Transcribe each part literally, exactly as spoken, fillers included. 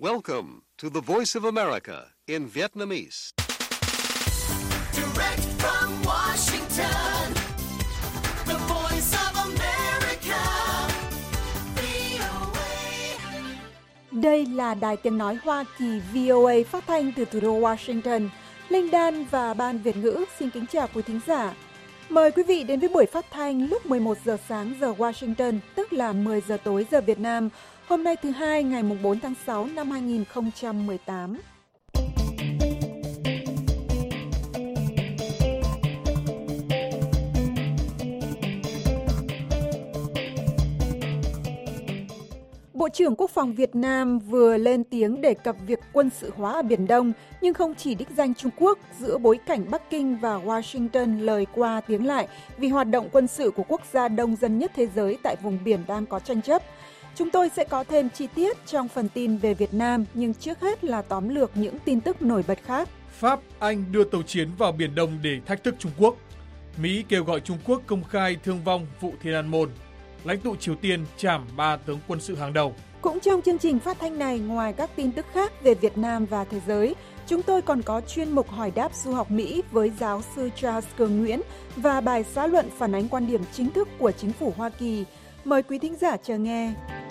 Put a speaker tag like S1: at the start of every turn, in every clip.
S1: Welcome to the Voice of America in Vietnamese.
S2: Direct from Washington, the Voice of America, vê o a.
S3: Đây là Đài Tiếng Nói Hoa Kỳ vê o a phát thanh từ thủ đô Washington. Linh Đan và Ban Việt ngữ xin kính chào quý thính giả. Mời quý vị đến với buổi phát thanh lúc mười một giờ sáng giờ Washington, tức là mười giờ tối giờ Việt Nam. Hôm nay thứ hai ngày bốn tháng sáu năm hai nghìn không trăm mười tám. Bộ trưởng Quốc phòng Việt Nam vừa lên tiếng đề cập việc quân sự hóa ở Biển Đông, nhưng không chỉ đích danh Trung Quốc giữa bối cảnh Bắc Kinh và Washington lời qua tiếng lại vì hoạt động quân sự của quốc gia đông dân nhất thế giới tại vùng biển đang có tranh chấp. Chúng tôi sẽ có thêm chi tiết trong phần tin về Việt Nam, nhưng trước hết là tóm lược những tin tức nổi bật khác.
S4: Pháp, Anh đưa tàu chiến vào Biển Đông để thách thức Trung Quốc. Mỹ kêu gọi Trung Quốc công khai thương vong vụ Thiên An Môn. Lãnh tụ Triều Tiên trảm ba tướng quân sự hàng đầu.
S3: Cũng trong chương trình phát thanh này, ngoài các tin tức khác về Việt Nam và thế giới, chúng tôi còn có chuyên mục hỏi đáp du học Mỹ với giáo sư Charles Cường Nguyễn và bài xã luận phản ánh quan điểm chính thức của chính phủ Hoa Kỳ. Mời quý thính giả chờ nghe.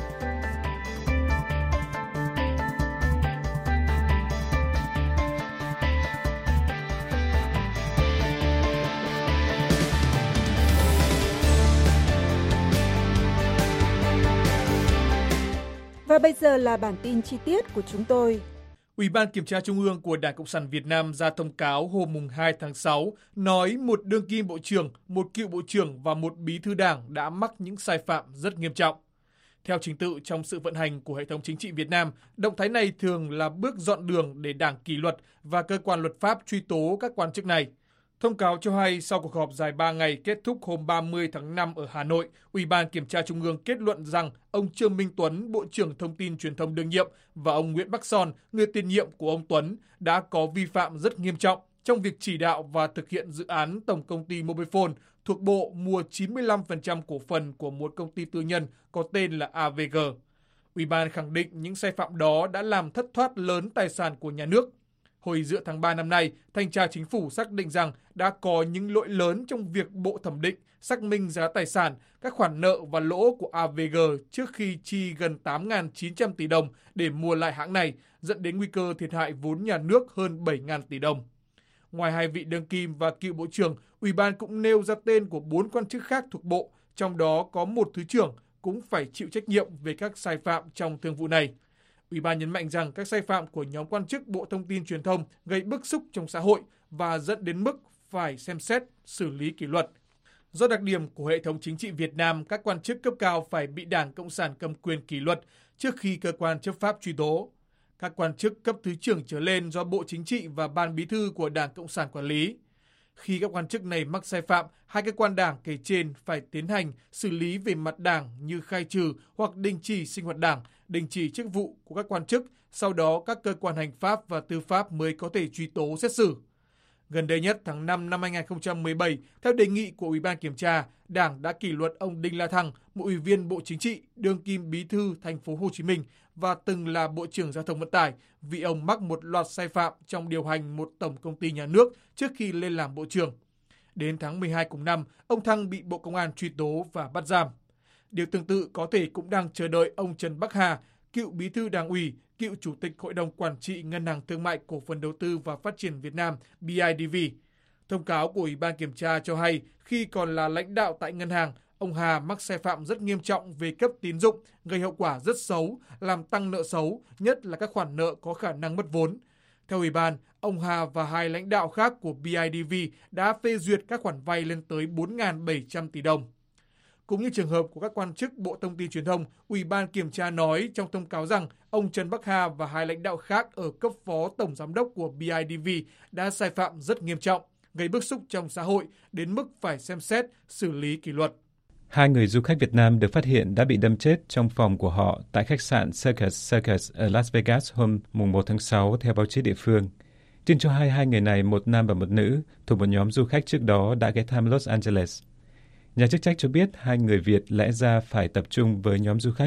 S3: Và bây giờ là bản tin chi tiết của chúng tôi.
S4: Ủy ban Kiểm tra Trung ương của Đảng Cộng sản Việt Nam ra thông cáo hôm hai tháng sáu nói một đương kim bộ trưởng, một cựu bộ trưởng và một bí thư đảng đã mắc những sai phạm rất nghiêm trọng. Theo trình tự trong sự vận hành của hệ thống chính trị Việt Nam, động thái này thường là bước dọn đường để Đảng kỷ luật và cơ quan luật pháp truy tố các quan chức này. Thông cáo cho hay sau cuộc họp dài ba ngày kết thúc hôm ba mươi tháng năm ở Hà Nội, Ủy ban Kiểm tra Trung ương kết luận rằng ông Trương Minh Tuấn, Bộ trưởng Thông tin Truyền thông đương nhiệm, và ông Nguyễn Bắc Son, người tiền nhiệm của ông Tuấn, đã có vi phạm rất nghiêm trọng trong việc chỉ đạo và thực hiện dự án Tổng công ty Mobifone thuộc Bộ mua chín mươi lăm phần trăm cổ phần của một công ty tư nhân có tên là a vê giê. Ủy ban khẳng định những sai phạm đó đã làm thất thoát lớn tài sản của nhà nước. Hồi giữa tháng ba năm nay, Thanh tra Chính phủ xác định rằng đã có những lỗi lớn trong việc Bộ thẩm định, xác minh giá tài sản, các khoản nợ và lỗ của a vê giê trước khi chi gần tám nghìn chín trăm tỷ đồng để mua lại hãng này, dẫn đến nguy cơ thiệt hại vốn nhà nước hơn bảy nghìn tỷ đồng. Ngoài hai vị đương kim và cựu bộ trưởng, Ủy ban cũng nêu ra tên của bốn quan chức khác thuộc Bộ, trong đó có một thứ trưởng cũng phải chịu trách nhiệm về các sai phạm trong thương vụ này. Ủy ban nhấn mạnh rằng các sai phạm của nhóm quan chức Bộ Thông tin Truyền thông gây bức xúc trong xã hội và dẫn đến mức phải xem xét, xử lý kỷ luật. Do đặc điểm của hệ thống chính trị Việt Nam, các quan chức cấp cao phải bị Đảng Cộng sản cầm quyền kỷ luật trước khi cơ quan chấp pháp truy tố. Các quan chức cấp thứ trưởng trở lên do Bộ Chính trị và Ban Bí thư của Đảng Cộng sản quản lý. Khi các quan chức này mắc sai phạm, hai cơ quan đảng kể trên phải tiến hành xử lý về mặt đảng như khai trừ hoặc đình chỉ sinh hoạt đảng, đình chỉ chức vụ của các quan chức, sau đó các cơ quan hành pháp và tư pháp mới có thể truy tố xét xử. Gần đây nhất tháng năm năm hai nghìn không trăm mười bảy, theo đề nghị của Ủy ban Kiểm tra, Đảng đã kỷ luật ông Đinh La Thăng, một ủy viên Bộ Chính trị, đương kim bí thư thành phố Hồ Chí Minh và từng là Bộ trưởng Giao thông Vận tải vì ông mắc một loạt sai phạm trong điều hành một tổng công ty nhà nước trước khi lên làm Bộ trưởng. Đến tháng mười hai cùng năm, ông Thăng bị Bộ Công an truy tố và bắt giam. Điều tương tự có thể cũng đang chờ đợi ông Trần Bắc Hà, cựu bí thư Đảng ủy, cựu chủ tịch Hội đồng Quản trị Ngân hàng Thương mại Cổ phần Đầu tư và Phát triển Việt Nam bê i đê vê. Thông cáo của Ủy ban Kiểm tra cho hay khi còn là lãnh đạo tại ngân hàng, ông Hà mắc sai phạm rất nghiêm trọng về cấp tín dụng, gây hậu quả rất xấu, làm tăng nợ xấu, nhất là các khoản nợ có khả năng mất vốn. Theo Ủy ban, ông Hà và hai lãnh đạo khác của bê i đê vê đã phê duyệt các khoản vay lên tới bốn nghìn bảy trăm tỷ đồng. Cũng như trường hợp của các quan chức Bộ Thông tin Truyền thông, Ủy ban Kiểm tra nói trong thông cáo rằng ông Trần Bắc Hà và hai lãnh đạo khác ở cấp phó tổng giám đốc của bê i đê vê đã sai phạm rất nghiêm trọng, gây bức xúc trong xã hội đến mức phải xem xét, xử lý kỷ luật.
S5: Hai người du khách Việt Nam được phát hiện đã bị đâm chết trong phòng của họ tại khách sạn Circus Circus ở Las Vegas hôm mùng một tháng sáu theo báo chí địa phương. Tin cho hay hai người này, một nam và một nữ, thuộc một nhóm du khách trước đó đã ghé thăm Los Angeles. Nhà chức trách cho biết hai người Việt lẽ ra phải tập trung với nhóm du khách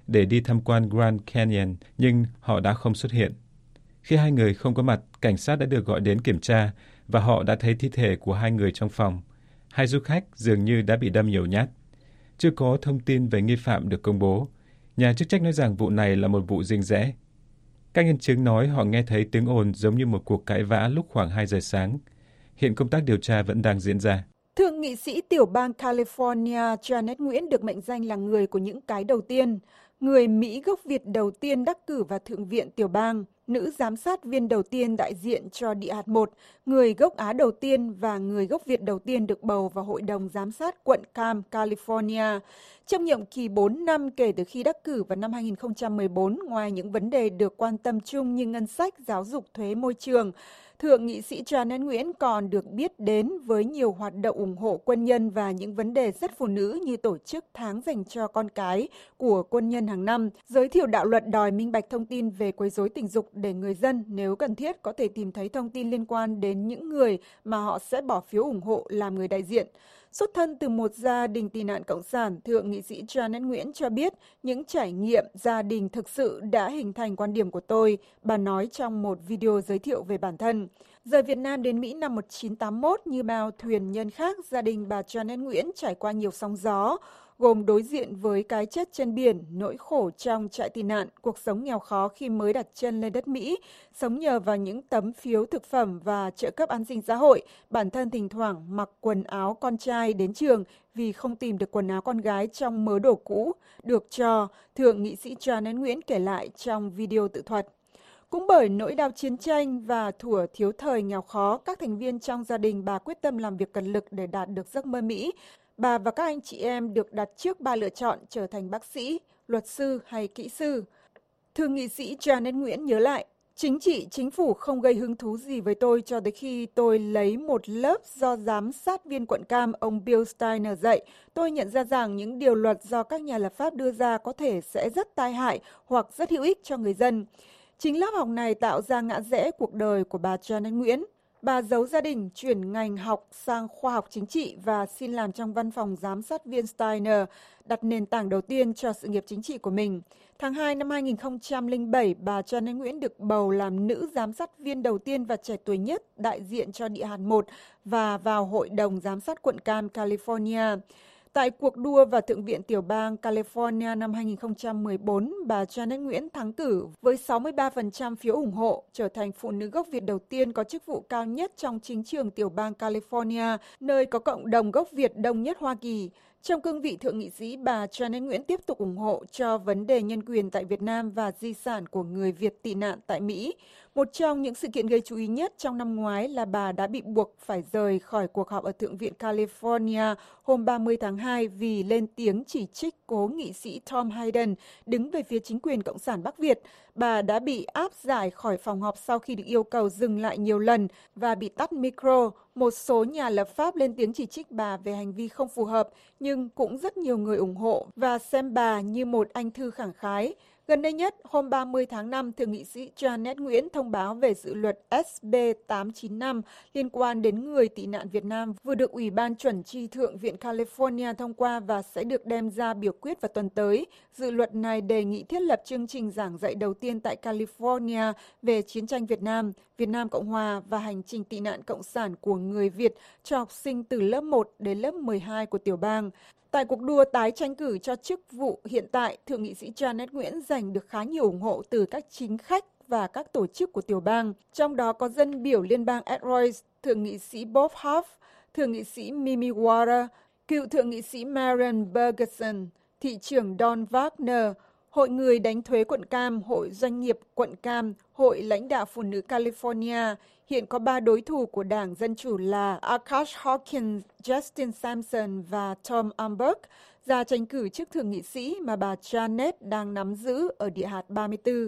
S5: để đi tham quan Grand Canyon, nhưng họ đã không xuất hiện. Khi hai người không có mặt, cảnh sát đã được gọi đến kiểm tra và họ đã thấy thi thể của hai người trong phòng. Hai du khách dường như đã bị đâm nhiều nhát. Chưa có thông tin về nghi phạm được công bố. Nhà chức trách nói rằng vụ này là một vụ riêng rẽ. Các nhân chứng nói họ nghe thấy tiếng ồn giống như một cuộc cãi vã lúc khoảng hai giờ sáng. Hiện công tác điều tra vẫn đang diễn ra.
S3: Thượng nghị sĩ tiểu bang California Janet Nguyễn được mệnh danh là người của những cái đầu tiên, người Mỹ gốc Việt đầu tiên đắc cử vào Thượng viện tiểu bang, nữ giám sát viên đầu tiên đại diện cho địa hạt một, người gốc Á đầu tiên và người gốc Việt đầu tiên được bầu vào Hội đồng Giám sát quận Cam, California. Trong nhiệm kỳ bốn năm kể từ khi đắc cử vào năm hai nghìn không trăm mười bốn, ngoài những vấn đề được quan tâm chung như ngân sách, giáo dục, thuế, môi trường, Thượng nghị sĩ Janet Nguyễn còn được biết đến với nhiều hoạt động ủng hộ quân nhân và những vấn đề rất phụ nữ như tổ chức tháng dành cho con cái của quân nhân hàng năm, giới thiệu đạo luật đòi minh bạch thông tin về quấy rối tình dục để người dân, nếu cần thiết, có thể tìm thấy thông tin liên quan đến những người mà họ sẽ bỏ phiếu ủng hộ làm người đại diện. Xuất thân từ một gia đình tị nạn cộng sản, Thượng nghị sĩ Janet Nguyễn cho biết những trải nghiệm gia đình thực sự đã hình thành quan điểm của tôi, bà nói trong một video giới thiệu về bản thân. Rời Việt Nam đến Mỹ năm một nghìn chín trăm tám mươi mốt, như bao thuyền nhân khác, gia đình bà Janet Nguyễn trải qua nhiều sóng gió, gồm đối diện với cái chết trên biển, nỗi khổ trong trại tị nạn, cuộc sống nghèo khó khi mới đặt chân lên đất Mỹ, sống nhờ vào những tấm phiếu thực phẩm và trợ cấp an sinh xã hội, bản thân thỉnh thoảng mặc quần áo con trai đến trường vì không tìm được quần áo con gái trong mớ đồ cũ, được cho, Thượng nghị sĩ Janet Nguyễn kể lại trong video tự thuật. Cũng bởi nỗi đau chiến tranh và thuở thiếu thời nghèo khó, các thành viên trong gia đình bà quyết tâm làm việc cật lực để đạt được giấc mơ Mỹ. Bà và các anh chị em được đặt trước ba lựa chọn trở thành bác sĩ, luật sư hay kỹ sư. Thượng nghị sĩ Janet Nguyễn nhớ lại, chính trị, chính phủ không gây hứng thú gì với tôi cho tới khi tôi lấy một lớp do giám sát viên quận Cam ông Bill Steiner dạy. Tôi nhận ra rằng những điều luật do các nhà lập pháp đưa ra có thể sẽ rất tai hại hoặc rất hữu ích cho người dân. Chính lớp học này tạo ra ngã rẽ cuộc đời của bà Janet Nguyễn. Bà giấu gia đình, chuyển ngành học sang khoa học chính trị và xin làm trong văn phòng giám sát viên Steiner, đặt nền tảng đầu tiên cho sự nghiệp chính trị của mình. Tháng hai năm hai nghìn không trăm lẻ bảy, bà Janet Nguyễn được bầu làm nữ giám sát viên đầu tiên và trẻ tuổi nhất đại diện cho địa hạt một và vào Hội đồng Giám sát quận Cam, California. Tại cuộc đua vào Thượng viện tiểu bang California năm hai nghìn không trăm mười bốn, bà Janet Nguyễn thắng cử với sáu mươi ba phần trăm phiếu ủng hộ, trở thành phụ nữ gốc Việt đầu tiên có chức vụ cao nhất trong chính trường tiểu bang California, nơi có cộng đồng gốc Việt đông nhất Hoa Kỳ. Trong cương vị thượng nghị sĩ, bà Janet Nguyễn tiếp tục ủng hộ cho vấn đề nhân quyền tại Việt Nam và di sản của người Việt tị nạn tại Mỹ. Một trong những sự kiện gây chú ý nhất trong năm ngoái là bà đã bị buộc phải rời khỏi cuộc họp ở Thượng viện California hôm ba mươi tháng hai vì lên tiếng chỉ trích cố nghị sĩ Tom Hayden đứng về phía chính quyền Cộng sản Bắc Việt. Bà đã bị áp giải khỏi phòng họp sau khi được yêu cầu dừng lại nhiều lần và bị tắt micro. Một số nhà lập pháp lên tiếng chỉ trích bà về hành vi không phù hợp, nhưng cũng rất nhiều người ủng hộ và xem bà như một anh thư khẳng khái. Gần đây nhất, hôm ba mươi tháng năm, Thượng nghị sĩ Janet Nguyễn thông báo về dự luật S B tám chín năm liên quan đến người tị nạn Việt Nam vừa được Ủy ban chuẩn tri Thượng viện California thông qua và sẽ được đem ra biểu quyết vào tuần tới. Dự luật này đề nghị thiết lập chương trình giảng dạy đầu tiên tại California về chiến tranh Việt Nam, Việt Nam Cộng Hòa và hành trình tị nạn cộng sản của người Việt cho học sinh từ lớp một đến lớp mười hai của tiểu bang. Tại cuộc đua tái tranh cử cho chức vụ hiện tại, Thượng nghị sĩ Janet Nguyễn giành được khá nhiều ủng hộ từ các chính khách và các tổ chức của tiểu bang, trong đó có dân biểu liên bang Ed Royce, Thượng nghị sĩ Bob Huff, Thượng nghị sĩ Mimi Water, cựu Thượng nghị sĩ Marion Bergerson, thị trưởng Don Wagner, Hội người đánh thuế quận Cam, Hội doanh nghiệp quận Cam, Hội lãnh đạo phụ nữ California. Hiện có ba đối thủ của Đảng Dân Chủ là Akash Hawkins, Justin Sampson và Tom Umberg ra tranh cử chức thượng nghị sĩ mà bà Janet đang nắm giữ ở địa hạt ba mươi tư.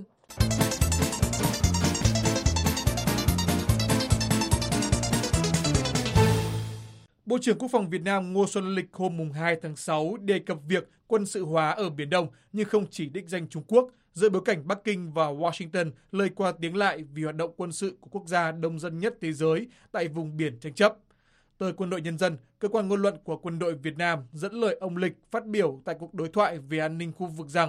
S4: Bộ trưởng Quốc phòng Việt Nam Ngô Xuân Lịch hôm hai tháng sáu đề cập việc quân sự hóa ở Biển Đông nhưng không chỉ đích danh Trung Quốc, giữa bối cảnh Bắc Kinh và Washington lời qua tiếng lại vì hoạt động quân sự của quốc gia đông dân nhất thế giới tại vùng biển tranh chấp. Tờ Quân đội Nhân dân, cơ quan ngôn luận của quân đội Việt Nam dẫn lời ông Lịch phát biểu tại cuộc đối thoại về an ninh khu vực rằng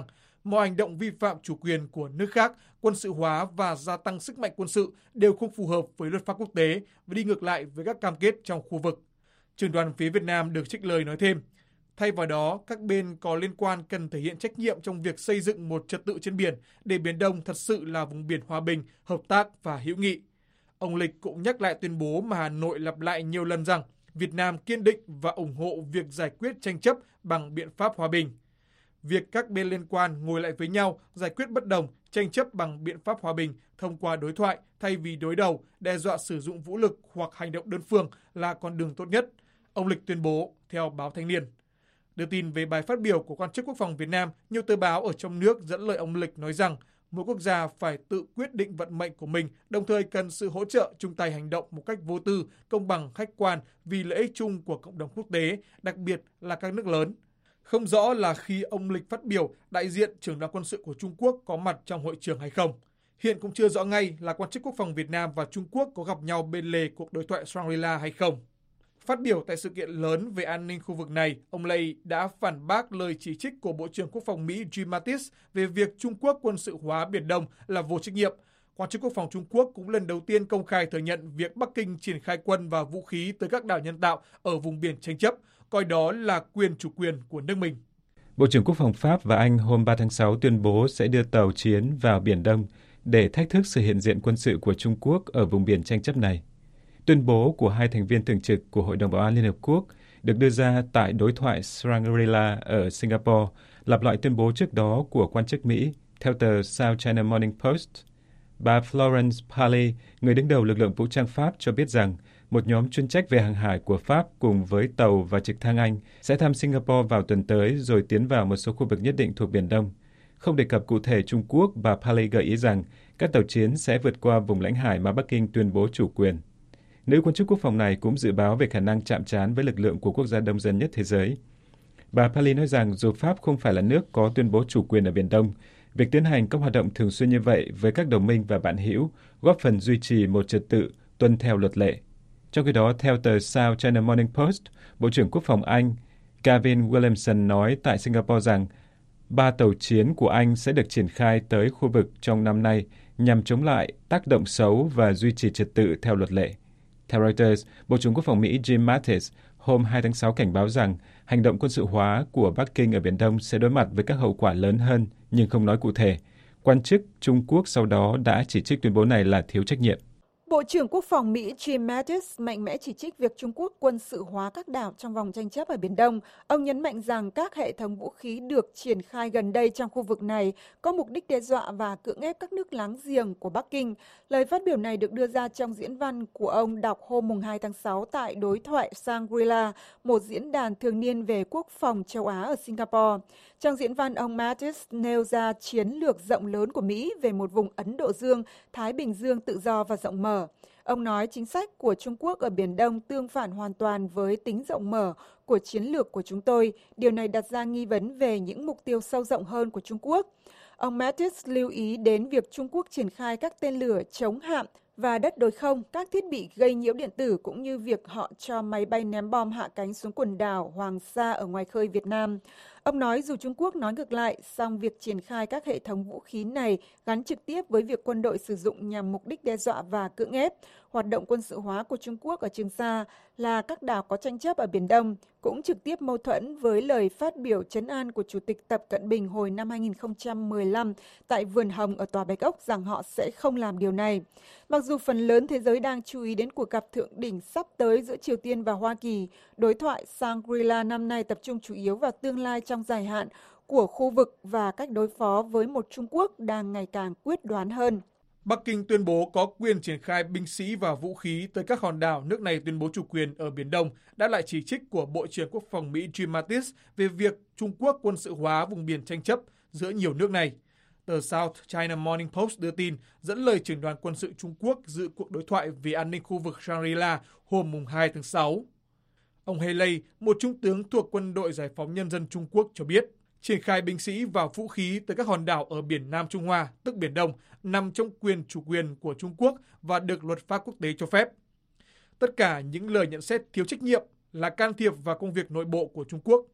S4: mọi hành động vi phạm chủ quyền của nước khác, quân sự hóa và gia tăng sức mạnh quân sự đều không phù hợp với luật pháp quốc tế và đi ngược lại với các cam kết trong khu vực. Trưởng đoàn phía Việt Nam được trích lời nói thêm, thay vào đó, các bên có liên quan cần thể hiện trách nhiệm trong việc xây dựng một trật tự trên biển để Biển Đông thật sự là vùng biển hòa bình, hợp tác và hữu nghị. Ông Lịch cũng nhắc lại tuyên bố mà Hà Nội lặp lại nhiều lần rằng Việt Nam kiên định và ủng hộ việc giải quyết tranh chấp bằng biện pháp hòa bình. Việc các bên liên quan ngồi lại với nhau, giải quyết bất đồng, tranh chấp bằng biện pháp hòa bình thông qua đối thoại thay vì đối đầu, đe dọa sử dụng vũ lực hoặc hành động đơn phương là con đường tốt nhất, ông Lịch tuyên bố theo báo Thanh niên. Đưa tin về bài phát biểu của quan chức quốc phòng Việt Nam, nhiều tờ báo ở trong nước dẫn lời ông Lịch nói rằng mỗi quốc gia phải tự quyết định vận mệnh của mình, đồng thời cần sự hỗ trợ chung tay hành động một cách vô tư, công bằng, khách quan vì lợi ích chung của cộng đồng quốc tế, đặc biệt là các nước lớn. Không rõ là khi ông Lịch phát biểu, đại diện trưởng đoàn quân sự của Trung Quốc có mặt trong hội trường hay không. Hiện cũng chưa rõ ngay là quan chức quốc phòng Việt Nam và Trung Quốc có gặp nhau bên lề cuộc đối thoại Shangri-La hay không. Phát biểu tại sự kiện lớn về an ninh khu vực này, ông Lay đã phản bác lời chỉ trích của Bộ trưởng Quốc phòng Mỹ Jim Mattis về việc Trung Quốc quân sự hóa Biển Đông là vô trách nhiệm. Quan chức quốc phòng Trung Quốc cũng lần đầu tiên công khai thừa nhận việc Bắc Kinh triển khai quân và vũ khí tới các đảo nhân tạo ở vùng biển tranh chấp, coi đó là quyền chủ quyền của nước mình.
S5: Bộ trưởng Quốc phòng Pháp và Anh hôm ba tháng sáu tuyên bố sẽ đưa tàu chiến vào Biển Đông để thách thức sự hiện diện quân sự của Trung Quốc ở vùng biển tranh chấp này. Tuyên bố của hai thành viên thường trực của Hội đồng Bảo an Liên Hợp Quốc được đưa ra tại đối thoại Shangri-La ở Singapore, lặp lại tuyên bố trước đó của quan chức Mỹ, theo tờ South China Morning Post. Bà Florence Parly, người đứng đầu lực lượng vũ trang Pháp, cho biết rằng một nhóm chuyên trách về hàng hải của Pháp cùng với tàu và trực thăng Anh sẽ thăm Singapore vào tuần tới rồi tiến vào một số khu vực nhất định thuộc Biển Đông. Không đề cập cụ thể Trung Quốc, bà Parly gợi ý rằng các tàu chiến sẽ vượt qua vùng lãnh hải mà Bắc Kinh tuyên bố chủ quyền. Nữ quan chức quốc phòng này cũng dự báo về khả năng chạm trán với lực lượng của quốc gia đông dân nhất thế giới. Bà Parly nói rằng dù Pháp không phải là nước có tuyên bố chủ quyền ở Biển Đông, việc tiến hành các hoạt động thường xuyên như vậy với các đồng minh và bạn hữu góp phần duy trì một trật tự tuân theo luật lệ. Trong khi đó, theo tờ South China Morning Post, Bộ trưởng Quốc phòng Anh Gavin Williamson nói tại Singapore rằng ba tàu chiến của Anh sẽ được triển khai tới khu vực trong năm nay nhằm chống lại tác động xấu và duy trì trật tự theo luật lệ. Theo Reuters, Bộ trưởng Quốc phòng Mỹ Jim Mattis hôm hai tháng sáu cảnh báo rằng hành động quân sự hóa của Bắc Kinh ở Biển Đông sẽ đối mặt với các hậu quả lớn hơn, nhưng không nói cụ thể. Quan chức Trung Quốc sau đó đã chỉ trích tuyên bố này là thiếu trách nhiệm.
S3: Bộ trưởng Quốc phòng Mỹ Jim Mattis mạnh mẽ chỉ trích việc Trung Quốc quân sự hóa các đảo trong vòng tranh chấp ở Biển Đông. Ông nhấn mạnh rằng các hệ thống vũ khí được triển khai gần đây trong khu vực này có mục đích đe dọa và cưỡng ép các nước láng giềng của Bắc Kinh. Lời phát biểu này được đưa ra trong diễn văn của ông đọc hôm hai tháng sáu tại đối thoại Shangri-La, một diễn đàn thường niên về quốc phòng châu Á ở Singapore. Trong diễn văn, ông Mattis nêu ra chiến lược rộng lớn của Mỹ về một vùng Ấn Độ Dương, Thái Bình Dương tự do và rộng mở. Ông nói chính sách của Trung Quốc ở Biển Đông tương phản hoàn toàn với tính rộng mở của chiến lược của chúng tôi. Điều này đặt ra nghi vấn về những mục tiêu sâu rộng hơn của Trung Quốc. Ông Mattis lưu ý đến việc Trung Quốc triển khai các tên lửa chống hạm và đất đối không, các thiết bị gây nhiễu điện tử cũng như việc họ cho máy bay ném bom hạ cánh xuống quần đảo Hoàng Sa ở ngoài khơi Việt Nam. Ông nói dù Trung Quốc nói ngược lại, song việc triển khai các hệ thống vũ khí này gắn trực tiếp với việc quân đội sử dụng nhằm mục đích đe dọa và cưỡng ép. Hoạt động quân sự hóa của Trung Quốc ở Trường Sa là các đảo có tranh chấp ở Biển Đông cũng trực tiếp mâu thuẫn với lời phát biểu trấn an của Chủ tịch Tập Cận Bình hồi năm hai nghìn không trăm mười lăm tại Vườn Hồng ở Tòa Bạch Ốc rằng họ sẽ không làm điều này. Mặc dù phần lớn thế giới đang chú ý đến cuộc gặp thượng đỉnh sắp tới giữa Triều Tiên và Hoa Kỳ, đối thoại Shangri-La năm nay tập trung chủ yếu vào tương lai trong dài hạn của khu vực và cách đối phó với một Trung Quốc đang ngày càng quyết đoán hơn.
S4: Bắc Kinh tuyên bố có quyền triển khai binh sĩ và vũ khí tới các hòn đảo nước này tuyên bố chủ quyền ở Biển Đông, đã lại chỉ trích của Bộ trưởng Quốc phòng Mỹ Jim Mattis về việc Trung Quốc quân sự hóa vùng biển tranh chấp giữa nhiều nước này. Tờ South China Morning Post đưa tin dẫn lời trưởng đoàn quân sự Trung Quốc dự cuộc đối thoại về an ninh khu vực Shangri-La hôm hai tháng sáu. Ông Haley, một trung tướng thuộc Quân đội Giải phóng Nhân dân Trung Quốc cho biết, triển khai binh sĩ và vũ khí tới các hòn đảo ở biển Nam Trung Hoa, tức Biển Đông, nằm trong quyền chủ quyền của Trung Quốc và được luật pháp quốc tế cho phép. Tất cả những lời nhận xét thiếu trách nhiệm là can thiệp vào công việc nội bộ của Trung Quốc.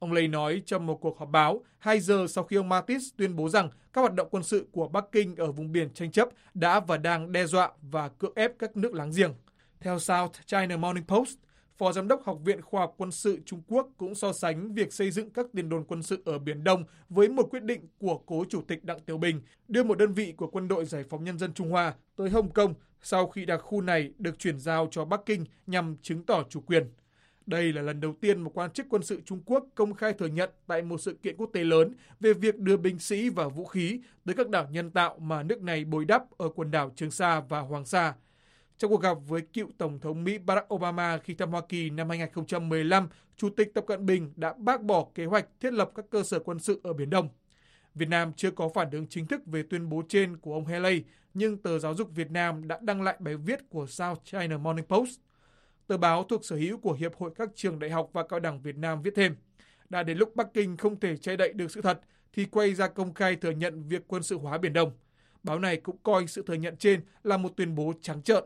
S4: Ông Lay nói trong một cuộc họp báo hai giờ sau khi ông Mattis tuyên bố rằng các hoạt động quân sự của Bắc Kinh ở vùng biển tranh chấp đã và đang đe dọa và cưỡng ép các nước láng giềng. Theo South China Morning Post, Phó Giám đốc Học viện Khoa học Quân sự Trung Quốc cũng so sánh việc xây dựng các tiền đồn quân sự ở Biển Đông với một quyết định của cố Chủ tịch Đặng Tiểu Bình đưa một đơn vị của Quân đội Giải phóng Nhân dân Trung Hoa tới Hồng Kông sau khi đặc khu này được chuyển giao cho Bắc Kinh nhằm chứng tỏ chủ quyền. Đây là lần đầu tiên một quan chức quân sự Trung Quốc công khai thừa nhận tại một sự kiện quốc tế lớn về việc đưa binh sĩ và vũ khí tới các đảo nhân tạo mà nước này bồi đắp ở quần đảo Trường Sa và Hoàng Sa. Trong cuộc gặp với cựu Tổng thống Mỹ Barack Obama khi thăm Hoa Kỳ năm hai không một lăm, Chủ tịch Tập Cận Bình đã bác bỏ kế hoạch thiết lập các cơ sở quân sự ở Biển Đông. Việt Nam chưa có phản ứng chính thức về tuyên bố trên của ông Haley, nhưng tờ Giáo dục Việt Nam đã đăng lại bài viết của South China Morning Post. Tờ báo thuộc sở hữu của Hiệp hội các trường đại học và cao đẳng Việt Nam viết thêm, đã đến lúc Bắc Kinh không thể che đậy được sự thật thì quay ra công khai thừa nhận việc quân sự hóa Biển Đông. Báo này cũng coi sự thừa nhận trên là một tuyên bố trắng trợn.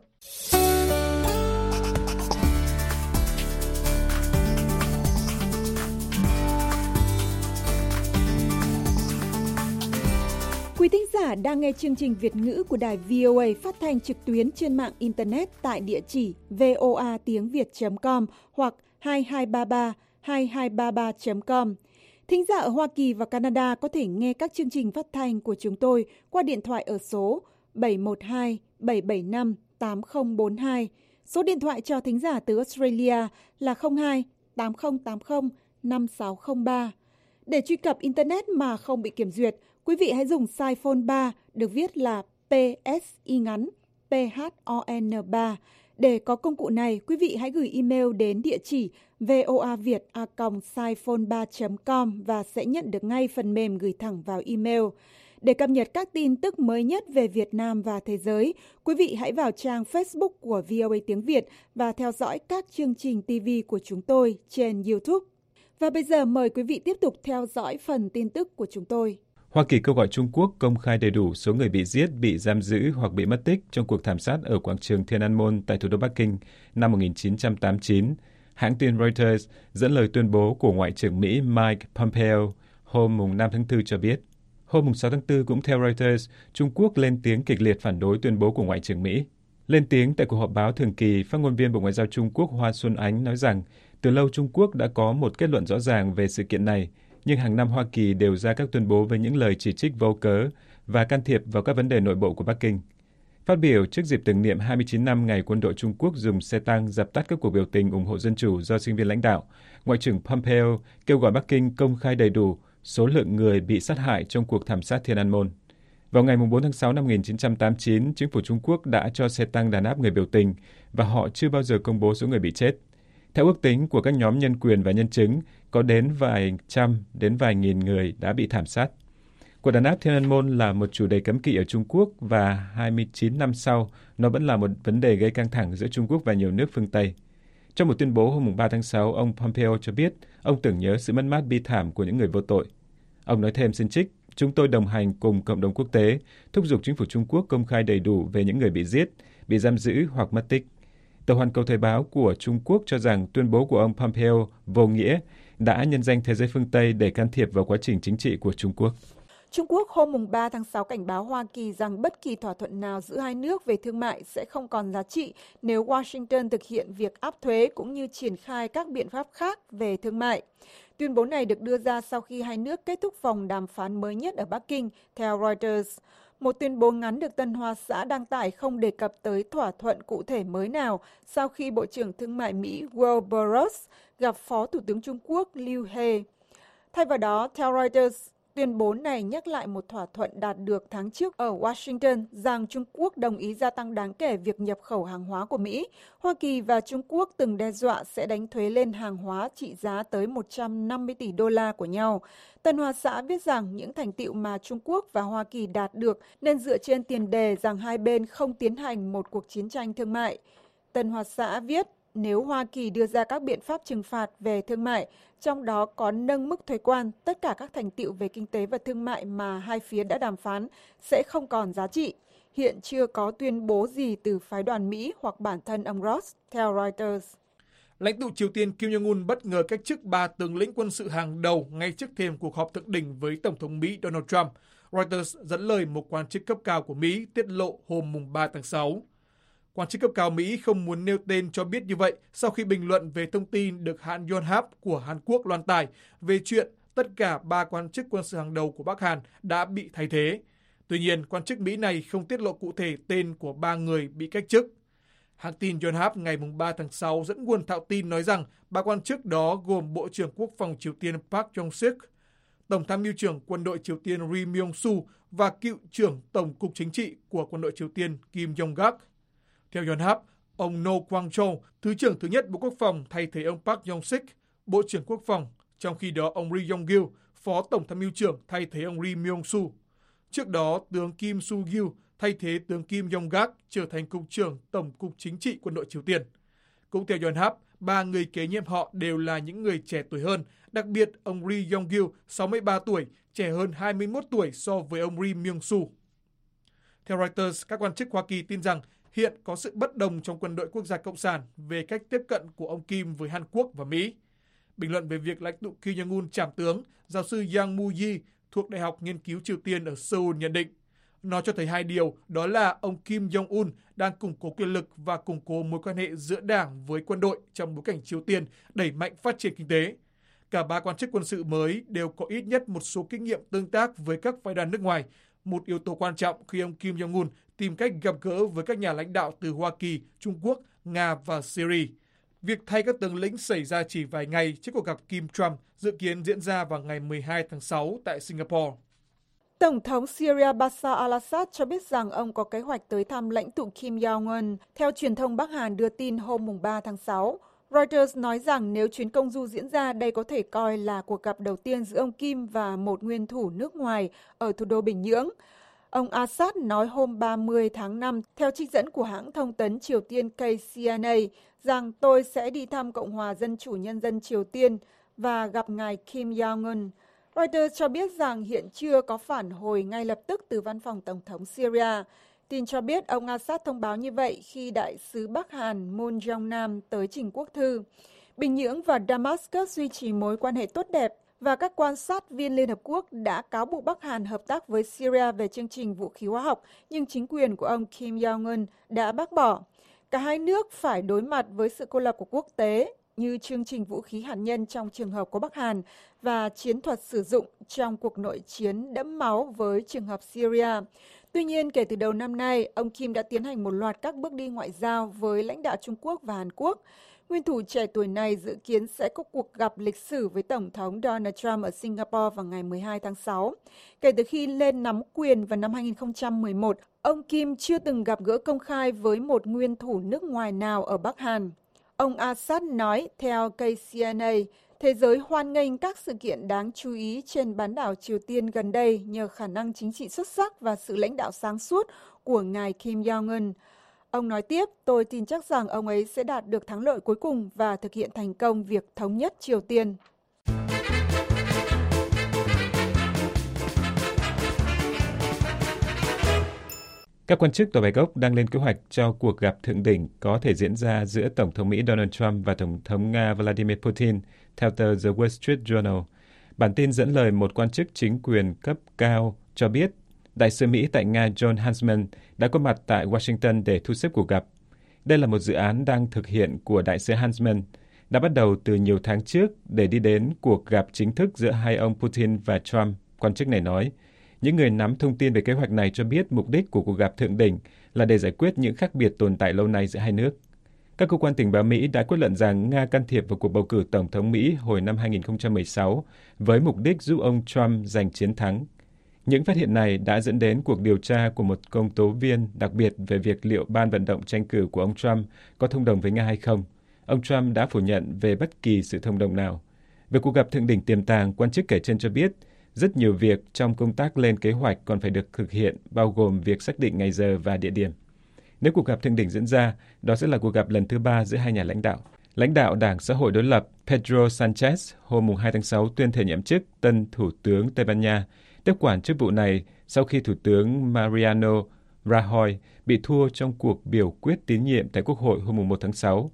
S3: Quý thính giả đang nghe chương trình Việt ngữ của đài vê o a phát thanh trực tuyến trên mạng Internet tại địa chỉ voa tiếng việt chấm com hoặc hai hai ba ba hai hai ba ba chấm com. Thính giả ở Hoa Kỳ và Canada có thể nghe các chương trình phát thanh của chúng tôi qua điện thoại ở số bảy một hai bảy bảy năm tám không bốn hai. Số điện thoại cho thính giả từ Australia là không hai tám không tám không năm sáu không ba. Để truy cập Internet mà không bị kiểm duyệt, quý vị hãy dùng size phone ba được viết là pê ét i ngắn pê hát o en ba. Để có công cụ này, quý vị hãy gửi email đến địa chỉ voaviet a còng siphone ba chấm com và sẽ nhận được ngay phần mềm gửi thẳng vào email. Để cập nhật các tin tức mới nhất về Việt Nam và thế giới, quý vị hãy vào trang Facebook của vê o a tiếng Việt và theo dõi các chương trình ti vi của chúng tôi trên YouTube. Và bây giờ mời quý vị tiếp tục theo dõi phần tin tức của chúng tôi.
S5: Hoa Kỳ kêu gọi Trung Quốc công khai đầy đủ số người bị giết, bị giam giữ hoặc bị mất tích trong cuộc thảm sát ở quảng trường Thiên An Môn tại thủ đô Bắc Kinh năm một nghìn chín trăm tám mươi chín. Hãng tin Reuters dẫn lời tuyên bố của Ngoại trưởng Mỹ Mike Pompeo hôm năm tháng tư cho biết. Hôm sáu tháng tư cũng theo Reuters, Trung Quốc lên tiếng kịch liệt phản đối tuyên bố của Ngoại trưởng Mỹ. Lên tiếng tại cuộc họp báo thường kỳ, phát ngôn viên Bộ Ngoại giao Trung Quốc Hoa Xuân Ánh nói rằng từ lâu Trung Quốc đã có một kết luận rõ ràng về sự kiện này, nhưng hàng năm Hoa Kỳ đều ra các tuyên bố với những lời chỉ trích vô cớ và can thiệp vào các vấn đề nội bộ của Bắc Kinh. Phát biểu trước dịp tưởng niệm hai mươi chín năm ngày quân đội Trung Quốc dùng xe tăng dập tắt các cuộc biểu tình ủng hộ dân chủ do sinh viên lãnh đạo, Ngoại trưởng Pompeo kêu gọi Bắc Kinh công khai đầy đủ số lượng người bị sát hại trong cuộc thảm sát Thiên An Môn. Vào ngày bốn tháng sáu năm một nghìn chín trăm tám mươi chín, chính phủ Trung Quốc đã cho xe tăng đàn áp người biểu tình và họ chưa bao giờ công bố số người bị chết. Theo ước tính của các nhóm nhân quyền và nhân chứng, có đến vài trăm đến vài nghìn người đã bị thảm sát. Cuộc đàn áp Thiên An Môn là một chủ đề cấm kỵ ở Trung Quốc và hai mươi chín năm sau, nó vẫn là một vấn đề gây căng thẳng giữa Trung Quốc và nhiều nước phương Tây. Trong một tuyên bố hôm ba tháng sáu, ông Pompeo cho biết ông tưởng nhớ sự mất mát bi thảm của những người vô tội. Ông nói thêm xin trích, chúng tôi đồng hành cùng cộng đồng quốc tế, thúc giục chính phủ Trung Quốc công khai đầy đủ về những người bị giết, bị giam giữ hoặc mất tích. Tờ Hoàn Cầu Thời báo của Trung Quốc cho rằng tuyên bố của ông Pompeo vô nghĩa, đã nhân danh thế giới phương Tây để can thiệp vào quá trình chính trị của Trung Quốc.
S3: Trung Quốc hôm ba tháng sáu cảnh báo Hoa Kỳ rằng bất kỳ thỏa thuận nào giữa hai nước về thương mại sẽ không còn giá trị nếu Washington thực hiện việc áp thuế cũng như triển khai các biện pháp khác về thương mại. Tuyên bố này được đưa ra sau khi hai nước kết thúc vòng đàm phán mới nhất ở Bắc Kinh, theo Reuters. Một tuyên bố ngắn được Tân Hoa Xã đăng tải không đề cập tới thỏa thuận cụ thể mới nào sau khi Bộ trưởng Thương mại Mỹ Wilbur Ross gặp Phó Thủ tướng Trung Quốc Liu He. Thay vào đó, theo Reuters, tuyên bố này nhắc lại một thỏa thuận đạt được tháng trước ở Washington rằng Trung Quốc đồng ý gia tăng đáng kể việc nhập khẩu hàng hóa của Mỹ. Hoa Kỳ và Trung Quốc từng đe dọa sẽ đánh thuế lên hàng hóa trị giá tới một trăm năm mươi tỷ đô la của nhau. Tân Hoa Xã viết rằng những thành tựu mà Trung Quốc và Hoa Kỳ đạt được nên dựa trên tiền đề rằng hai bên không tiến hành một cuộc chiến tranh thương mại. Tân Hoa Xã viết, nếu Hoa Kỳ đưa ra các biện pháp trừng phạt về thương mại, trong đó có nâng mức thuế quan, tất cả các thành tựu về kinh tế và thương mại mà hai phía đã đàm phán sẽ không còn giá trị. Hiện chưa có tuyên bố gì từ phái đoàn Mỹ hoặc bản thân ông Ross, theo Reuters.
S4: Lãnh tụ Triều Tiên Kim Jong-un bất ngờ cách chức ba tướng lĩnh quân sự hàng đầu ngay trước thềm cuộc họp thượng đỉnh với Tổng thống Mỹ Donald Trump, Reuters dẫn lời một quan chức cấp cao của Mỹ tiết lộ hôm ba tháng sáu. Quan chức cấp cao Mỹ không muốn nêu tên cho biết như vậy sau khi bình luận về thông tin được hãng Yonhap của Hàn Quốc loan tải về chuyện tất cả ba quan chức quân sự hàng đầu của Bắc Hàn đã bị thay thế. Tuy nhiên, quan chức Mỹ này không tiết lộ cụ thể tên của ba người bị cách chức. Hãng tin Yonhap ngày ba tháng sáu dẫn nguồn thạo tin nói rằng ba quan chức đó gồm Bộ trưởng Quốc phòng Triều Tiên Park Jong-sik, Tổng tham mưu trưởng quân đội Triều Tiên Ri Myung-su và cựu trưởng Tổng cục Chính trị của quân đội Triều Tiên Kim Jong-gak. Theo Yonhap, ông No Kwang-chol, Thứ trưởng thứ nhất Bộ Quốc phòng thay thế ông Park Jong-sik, Bộ trưởng Quốc phòng, trong khi đó ông Ri Yong-gil, Phó Tổng tham mưu trưởng thay thế ông Ri Myung-su. Trước đó, tướng Kim Su-gil thay thế tướng Kim Jong-gak trở thành Cục trưởng Tổng cục Chính trị quân đội Triều Tiên. Cũng theo Yonhap, ba người kế nhiệm họ đều là những người trẻ tuổi hơn, đặc biệt ông Ri Yong-gil, sáu mươi ba tuổi, trẻ hơn hai mươi mốt tuổi so với ông Ri Myung-su. Theo Reuters, các quan chức Hoa Kỳ tin rằng hiện có sự bất đồng trong quân đội quốc gia Cộng sản về cách tiếp cận của ông Kim với Hàn Quốc và Mỹ. Bình luận về việc lãnh tụ Kim Jong-un trảm tướng, giáo sư Yang Mu-yi thuộc Đại học Nghiên cứu Triều Tiên ở Seoul nhận định, nó cho thấy hai điều, đó là ông Kim Jong-un đang củng cố quyền lực và củng cố mối quan hệ giữa đảng với quân đội trong bối cảnh Triều Tiên đẩy mạnh phát triển kinh tế. Cả ba quan chức quân sự mới đều có ít nhất một số kinh nghiệm tương tác với các phái đoàn nước ngoài, một yếu tố quan trọng khi ông Kim Jong-un tìm cách gặp gỡ với các nhà lãnh đạo từ Hoa Kỳ, Trung Quốc, Nga và Syria. Việc thay các tướng lĩnh xảy ra chỉ vài ngày trước cuộc gặp Kim Trump dự kiến diễn ra vào ngày mười hai tháng sáu tại Singapore.
S3: Tổng thống Syria Bashar al-Assad cho biết rằng ông có kế hoạch tới thăm lãnh tụ Kim Jong-un. Theo truyền thông Bắc Hàn đưa tin hôm ba tháng sáu, Reuters nói rằng nếu chuyến công du diễn ra, đây có thể coi là cuộc gặp đầu tiên giữa ông Kim và một nguyên thủ nước ngoài ở thủ đô Bình Nhưỡng. Ông Assad nói hôm ba mươi tháng năm, theo trích dẫn của hãng thông tấn Triều Tiên K C N A, rằng tôi sẽ đi thăm Cộng hòa Dân chủ Nhân dân Triều Tiên và gặp ngài Kim Jong-un. Reuters cho biết rằng hiện chưa có phản hồi ngay lập tức từ văn phòng Tổng thống Syria. Tin cho biết ông Assad thông báo như vậy khi đại sứ Bắc Hàn Moon Jong-nam tới trình quốc thư. Bình Nhưỡng và Damascus duy trì mối quan hệ tốt đẹp và các quan sát viên Liên Hợp Quốc đã cáo buộc Bắc Hàn hợp tác với Syria về chương trình vũ khí hóa học, nhưng chính quyền của ông Kim Jong-un đã bác bỏ. Cả hai nước phải đối mặt với sự cô lập của quốc tế, như chương trình vũ khí hạt nhân trong trường hợp của Bắc Hàn và chiến thuật sử dụng trong cuộc nội chiến đẫm máu với trường hợp Syria. Tuy nhiên, kể từ đầu năm nay, ông Kim đã tiến hành một loạt các bước đi ngoại giao với lãnh đạo Trung Quốc và Hàn Quốc. Nguyên thủ trẻ tuổi này dự kiến sẽ có cuộc gặp lịch sử với Tổng thống Donald Trump ở Singapore vào ngày mười hai tháng sáu. Kể từ khi lên nắm quyền vào năm hai nghìn không trăm mười một, ông Kim chưa từng gặp gỡ công khai với một nguyên thủ nước ngoài nào ở Bắc Hàn. Ông Assad nói, theo K C N A, thế giới hoan nghênh các sự kiện đáng chú ý trên bán đảo Triều Tiên gần đây nhờ khả năng chính trị xuất sắc và sự lãnh đạo sáng suốt của ngài Kim Jong-un. Ông nói tiếp, tôi tin chắc rằng ông ấy sẽ đạt được thắng lợi cuối cùng và thực hiện thành công việc thống nhất Triều Tiên.
S5: Các quan chức Tòa Bạch Ốc đang lên kế hoạch cho cuộc gặp thượng đỉnh có thể diễn ra giữa Tổng thống Mỹ Donald Trump và Tổng thống Nga Vladimir Putin, theo tờ The Wall Street Journal. Bản tin dẫn lời một quan chức chính quyền cấp cao cho biết Đại sứ Mỹ tại Nga John Huntsman đã có mặt tại Washington để thu xếp cuộc gặp. Đây là một dự án đang thực hiện của Đại sứ Huntsman, đã bắt đầu từ nhiều tháng trước để đi đến cuộc gặp chính thức giữa hai ông Putin và Trump, quan chức này nói. Những người nắm thông tin về kế hoạch này cho biết mục đích của cuộc gặp thượng đỉnh là để giải quyết những khác biệt tồn tại lâu nay giữa hai nước. Các cơ quan tình báo Mỹ đã kết luận rằng Nga can thiệp vào cuộc bầu cử Tổng thống Mỹ hồi năm hai nghìn không trăm mười sáu với mục đích giúp ông Trump giành chiến thắng. Những phát hiện này đã dẫn đến cuộc điều tra của một công tố viên đặc biệt về việc liệu ban vận động tranh cử của ông Trump có thông đồng với Nga hay không. Ông Trump đã phủ nhận về bất kỳ sự thông đồng nào. Về cuộc gặp thượng đỉnh tiềm tàng, quan chức kể trên cho biết rất nhiều việc trong công tác lên kế hoạch còn phải được thực hiện, bao gồm việc xác định ngày giờ và địa điểm. Nếu cuộc gặp thượng đỉnh diễn ra, đó sẽ là cuộc gặp lần thứ ba giữa hai nhà lãnh đạo. Lãnh đạo Đảng Xã hội đối lập Pedro Sanchez hôm hai tháng sáu tuyên thệ nhậm chức tân Thủ tướng Tây Ban Nha, tiếp quản chức vụ này sau khi Thủ tướng Mariano Rajoy bị thua trong cuộc biểu quyết tín nhiệm tại Quốc hội hôm một tháng sáu.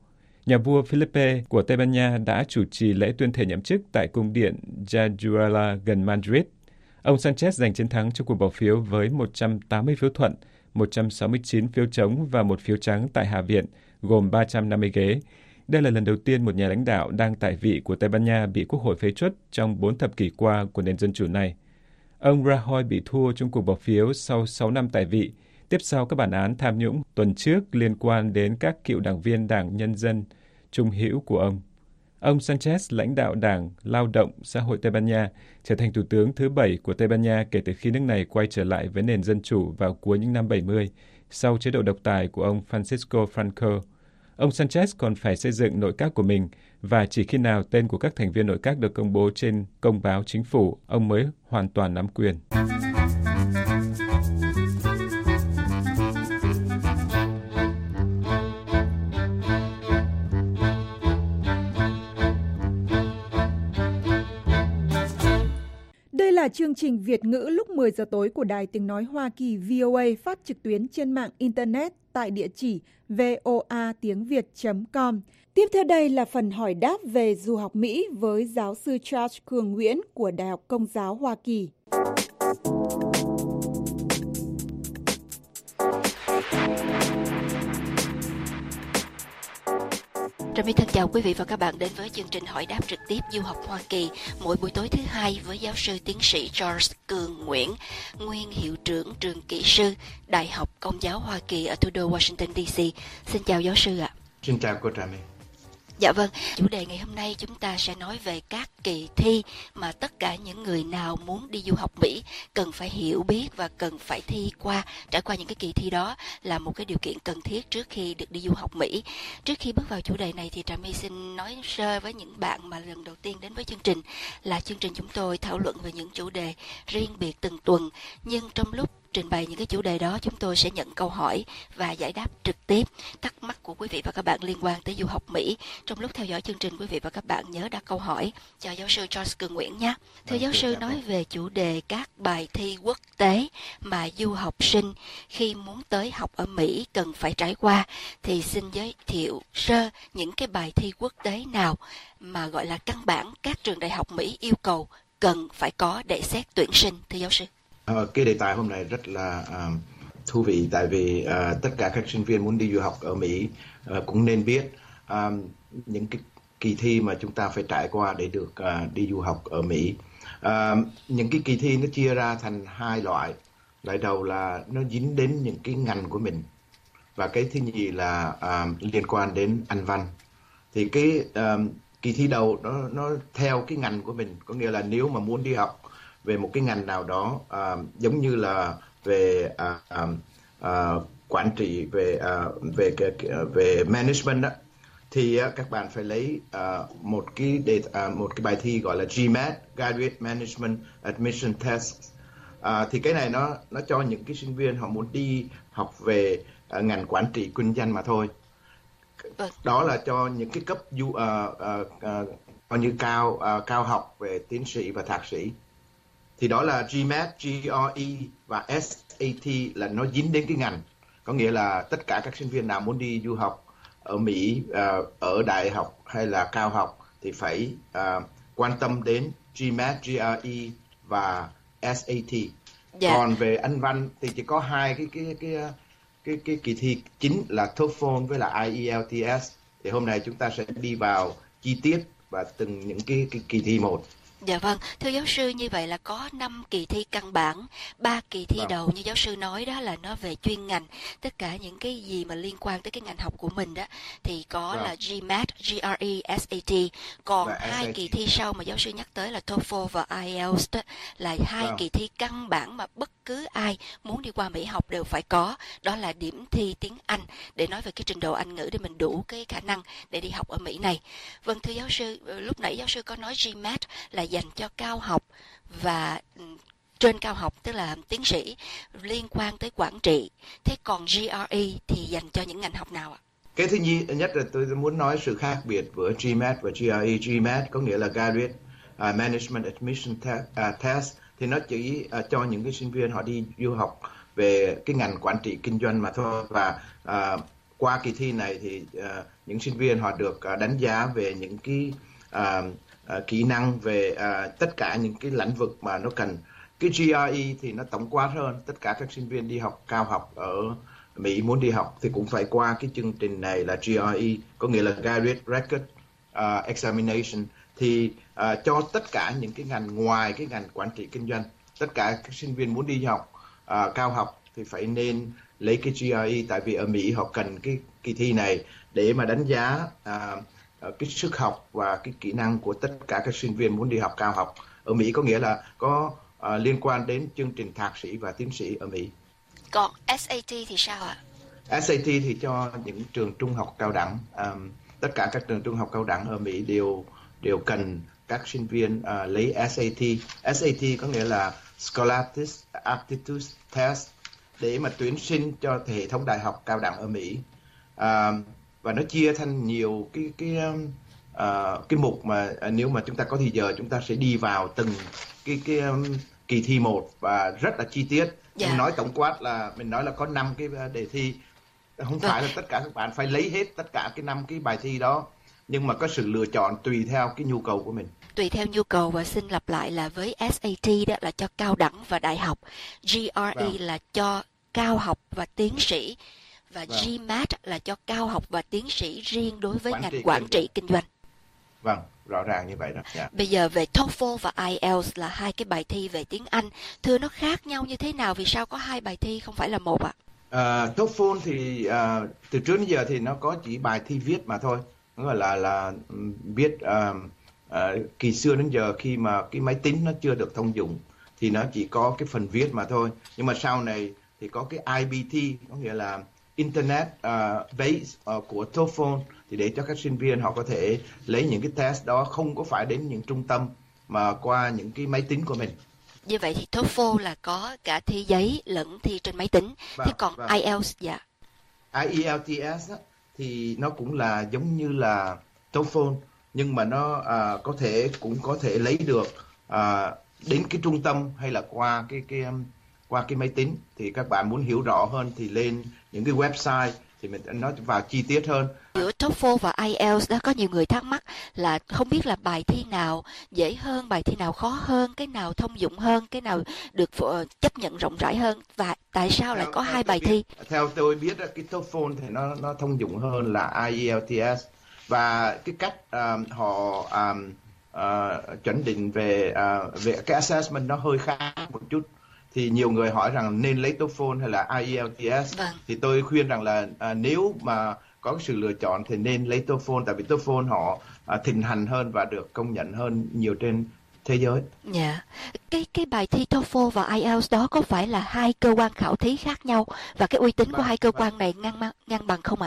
S5: Nhà vua Felipe của Tây Ban Nha đã chủ trì lễ tuyên thệ nhậm chức tại cung điện Jajuela gần Madrid. Ông Sanchez giành chiến thắng trong cuộc bỏ phiếu với một trăm tám mươi phiếu thuận, một trăm sáu mươi chín phiếu trống và một phiếu trắng tại Hạ viện, gồm ba trăm năm mươi ghế. Đây là lần đầu tiên một nhà lãnh đạo đang tại vị của Tây Ban Nha bị Quốc hội phế truất trong bốn thập kỷ qua của nền dân chủ này. Ông Rajoy bị thua trong cuộc bỏ phiếu sau sáu năm tại vị, tiếp sau các bản án tham nhũng tuần trước liên quan đến các cựu đảng viên Đảng Nhân dân trung hữu của ông. Ông Sanchez, lãnh đạo Đảng Lao động Xã hội Tây Ban Nha, trở thành thủ tướng thứ bảy của Tây Ban Nha kể từ khi nước này quay trở lại với nền dân chủ vào cuối những năm bảy mươi, sau chế độ độc tài của ông Francisco Franco. Ông Sanchez còn phải xây dựng nội các của mình và chỉ khi nào tên của các thành viên nội các được công bố trên công báo chính phủ, ông mới hoàn toàn nắm quyền.
S3: Đây là chương trình Việt ngữ lúc mười giờ tối của Đài Tiếng Nói Hoa Kỳ vê o a phát trực tuyến trên mạng Internet tại địa chỉ voa tiếng việt chấm com. Tiếp theo đây là phần hỏi đáp về du học Mỹ với giáo sư Charles Cường Nguyễn của Đại học Công giáo Hoa Kỳ.
S6: Trà My thân chào quý vị và các bạn đến với chương trình hỏi đáp trực tiếp du học Hoa Kỳ mỗi buổi tối thứ hai với giáo sư tiến sĩ Charles Cường Nguyễn, nguyên hiệu trưởng trường kỹ sư Đại học Công giáo Hoa Kỳ ở thủ đô Washington đê xê. Xin chào giáo sư ạ.
S7: Xin chào cô Trà My.
S6: Dạ vâng, chủ đề ngày hôm nay chúng ta sẽ nói về các kỳ thi mà tất cả những người nào muốn đi du học Mỹ cần phải hiểu biết và cần phải thi qua. Trải qua những cái kỳ thi đó là một cái điều kiện cần thiết trước khi được đi du học Mỹ. Trước khi bước vào chủ đề này thì Trà My xin nói sơ với những bạn mà lần đầu tiên đến với chương trình là chương trình chúng tôi thảo luận về những chủ đề riêng biệt từng tuần, nhưng trong lúc trình bày những cái chủ đề đó chúng tôi sẽ nhận câu hỏi và giải đáp trực tiếp thắc mắc của quý vị và các bạn liên quan tới du học Mỹ. Trong lúc theo dõi chương trình, quý vị và các bạn nhớ đặt câu hỏi cho giáo sư Charles Cường Nguyễn nhé. Thưa giáo sư, nói về chủ đề các bài thi quốc tế mà du học sinh khi muốn tới học ở Mỹ cần phải trải qua, thì xin giới thiệu sơ những cái bài thi quốc tế nào mà gọi là căn bản các trường đại học Mỹ yêu cầu cần phải có để xét tuyển sinh, thưa giáo sư.
S7: Ờ, cái đề tài hôm nay rất là uh, thú vị, tại vì uh, tất cả các sinh viên muốn đi du học ở Mỹ uh, cũng nên biết um, những cái kỳ thi mà chúng ta phải trải qua để được uh, đi du học ở Mỹ. Uh, những cái kỳ thi nó chia ra thành hai loại. Loại đầu là nó dính đến những cái ngành của mình, và cái thứ nhì là uh, liên quan đến Anh văn. Thì cái uh, kỳ thi đầu nó nó theo cái ngành của mình, có nghĩa là nếu mà muốn đi học về một cái ngành nào đó, uh, giống như là về uh, um, uh, quản trị, về uh, về về management đó, thì uh, các bạn phải lấy uh, một cái đề uh, một cái bài thi gọi là G M A T, Graduate Management Admission Test. Uh, thì cái này nó nó cho những cái sinh viên họ muốn đi học về uh, ngành quản trị kinh doanh mà thôi. Đó là cho những cái cấp du uh, uh, uh, coi như cao uh, cao học về tiến sĩ và thạc sĩ. Thì đó là G M A T, G R E và S A T là nó dính đến cái ngành. Có nghĩa là tất cả các sinh viên nào muốn đi du học ở Mỹ, uh, ở đại học hay là cao học thì phải uh, quan tâm đến G M A T, G R E và S A T. Dạ. Còn về Anh văn thì chỉ có hai cái cái cái cái cái, cái kỳ thi chính là TOEFL với là I E L T S. Thì hôm nay chúng ta sẽ đi vào chi tiết và từng những cái, cái kỳ thi một.
S6: Dạ vâng, thưa giáo sư, như vậy là có năm kỳ thi căn bản, ba kỳ thi
S7: Vâng.
S6: đầu như giáo sư nói đó là nó về chuyên ngành, tất cả những cái gì mà liên quan tới cái ngành học của mình đó thì có
S7: Vâng.
S6: là G M A T, G R E, S A T. Còn
S7: Và
S6: hai
S7: S A T.
S6: kỳ thi sau mà giáo sư nhắc tới là TOEFL và I E L T S đó, là hai
S7: Vâng.
S6: kỳ thi căn bản mà bất cứ ai muốn đi qua Mỹ học đều phải có, đó là điểm thi tiếng Anh để nói về cái trình độ Anh ngữ để mình đủ cái khả năng để đi học ở Mỹ này. Vâng, thưa giáo sư, lúc nãy giáo sư có nói G M A T là dành cho cao học và ừ, trên cao học, tức là tiến sĩ liên quan tới quản trị. Thế còn G R E thì dành cho những ngành học nào ạ?
S7: Cái thứ nhất là tôi muốn nói sự khác biệt với G M A T và G R E. G M A T có nghĩa là Graduate uh, Management Admission te- uh, Test, thì nó chỉ uh, cho những cái sinh viên họ đi du học về cái ngành quản trị kinh doanh mà thôi. Và uh, qua kỳ thi này thì uh, những sinh viên họ được uh, đánh giá về những cái uh, uh, kỹ năng về uh, tất cả những cái lĩnh vực mà nó cần. Cái giê rờ e thì nó tổng quát hơn, tất cả các sinh viên đi học cao học ở Mỹ muốn đi học thì cũng phải qua cái chương trình này là giê rờ e, có nghĩa là Graduate Record uh, Examination, thì uh, cho tất cả những cái ngành ngoài cái ngành quản trị kinh doanh, tất cả các sinh viên muốn đi học uh, cao học thì phải nên lấy cái giê rờ e, tại vì ở Mỹ họ cần cái kỳ thi này để mà đánh giá uh, cái sức học và cái kỹ năng của tất cả các sinh viên muốn đi học cao học ở Mỹ, có nghĩa là có uh, liên quan đến chương trình thạc sĩ và tiến sĩ ở Mỹ.
S6: Còn ét a tê thì sao ạ? ét
S7: ét a tê thì cho những trường trung học cao đẳng, um, tất cả các trường trung học cao đẳng ở Mỹ đều đều cần các sinh viên uh, lấy ét a tê. ét a tê có nghĩa là Scholastic Aptitude Test để mà tuyển sinh cho hệ thống đại học cao đẳng ở Mỹ. Uh, và nó chia thành nhiều cái cái uh, cái mục mà uh, nếu mà chúng ta có thì giờ chúng ta sẽ đi vào từng cái cái um, kỳ thi một và rất là chi tiết. Dạ. Mình nói tổng quát là mình nói là có năm cái đề thi, không phải là tất cả các bạn phải lấy hết tất cả cái năm cái bài thi đó, nhưng mà có sự lựa chọn tùy theo cái nhu cầu của mình.
S6: Tùy theo nhu cầu. Và xin lặp lại là với ét a tê đó là cho cao đẳng và đại học, giê rờ e vâng. là cho cao học và tiến sĩ, và vâng. giê mát là cho cao học và tiến sĩ riêng đối với quản ngành quản trị kinh doanh.
S7: Vâng, rõ ràng như vậy đó. Yeah.
S6: Bây giờ về TOEFL và ai eo là hai cái bài thi về tiếng Anh, thưa nó khác nhau như thế nào? Vì sao có hai bài thi không phải là một ạ?
S7: À? Uh, TOEFL thì uh, từ trước đến giờ thì nó có chỉ bài thi viết mà thôi, nó gọi là là viết. Uh, uh, kỳ xưa đến giờ khi mà cái máy tính nó chưa được thông dụng thì nó chỉ có cái phần viết mà thôi. Nhưng mà sau này thì có cái i bê tê, có nghĩa là Internet uh, base uh, của TOEFL, thì để cho các sinh viên họ có thể lấy những cái test đó không có phải đến những trung tâm mà qua những cái máy tính của mình.
S6: Như vậy thì TOEFL là có cả thi giấy lẫn thi trên máy tính. Vâng, thế còn vâng. ai eo dạ.
S7: i e lờ tê ét á, thì nó cũng là giống như là TOEFL, nhưng mà nó uh, có thể cũng có thể lấy được uh, đến cái trung tâm hay là qua cái cái um, qua cái máy tính. Thì các bạn muốn hiểu rõ hơn thì lên những cái website thì mình nói vào chi tiết hơn.
S6: Giữa TOEFL và ai eo đó có nhiều người thắc mắc là không biết là bài thi nào dễ hơn, bài thi nào khó hơn, cái nào thông dụng hơn, cái nào được chấp nhận rộng rãi hơn, và tại sao lại có hai bài thi?
S7: Theo tôi biết cái TOEFL thì nó nó thông dụng hơn là i e lờ tê ét, và cái cách um, họ um, uh, chuẩn định về uh, về cái assessment nó hơi khác một chút. Thì nhiều người hỏi rằng nên lấy TOEFL hay là i e lờ tê ét. Vâng. Thì tôi khuyên rằng là à, nếu mà có sự lựa chọn thì nên lấy TOEFL, tại vì TOEFL họ à, thịnh hành hơn và được công nhận hơn nhiều trên thế giới.
S6: Dạ. Yeah. Cái cái bài thi TOEFL và ai eo đó có phải là hai cơ quan khảo thí khác nhau, và cái uy tín vâng, của hai cơ vâng. quan này ngang ngang bằng không ạ?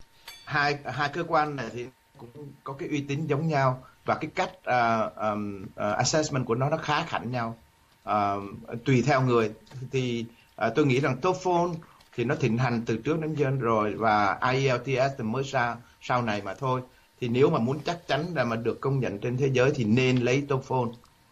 S7: Hai hai cơ quan này thì cũng có cái uy tín giống nhau, và cái cách uh, um, uh, assessment của nó nó khá hẳn nhau. Uh, tùy theo người. Thì uh, tôi nghĩ rằng TOEFL thì nó thịnh hành từ trước đến giờ rồi, và i e lờ tê ét thì mới ra sau này mà thôi. Thì nếu mà muốn chắc chắn là mà được công nhận trên thế giới thì nên lấy TOEFL. Uh,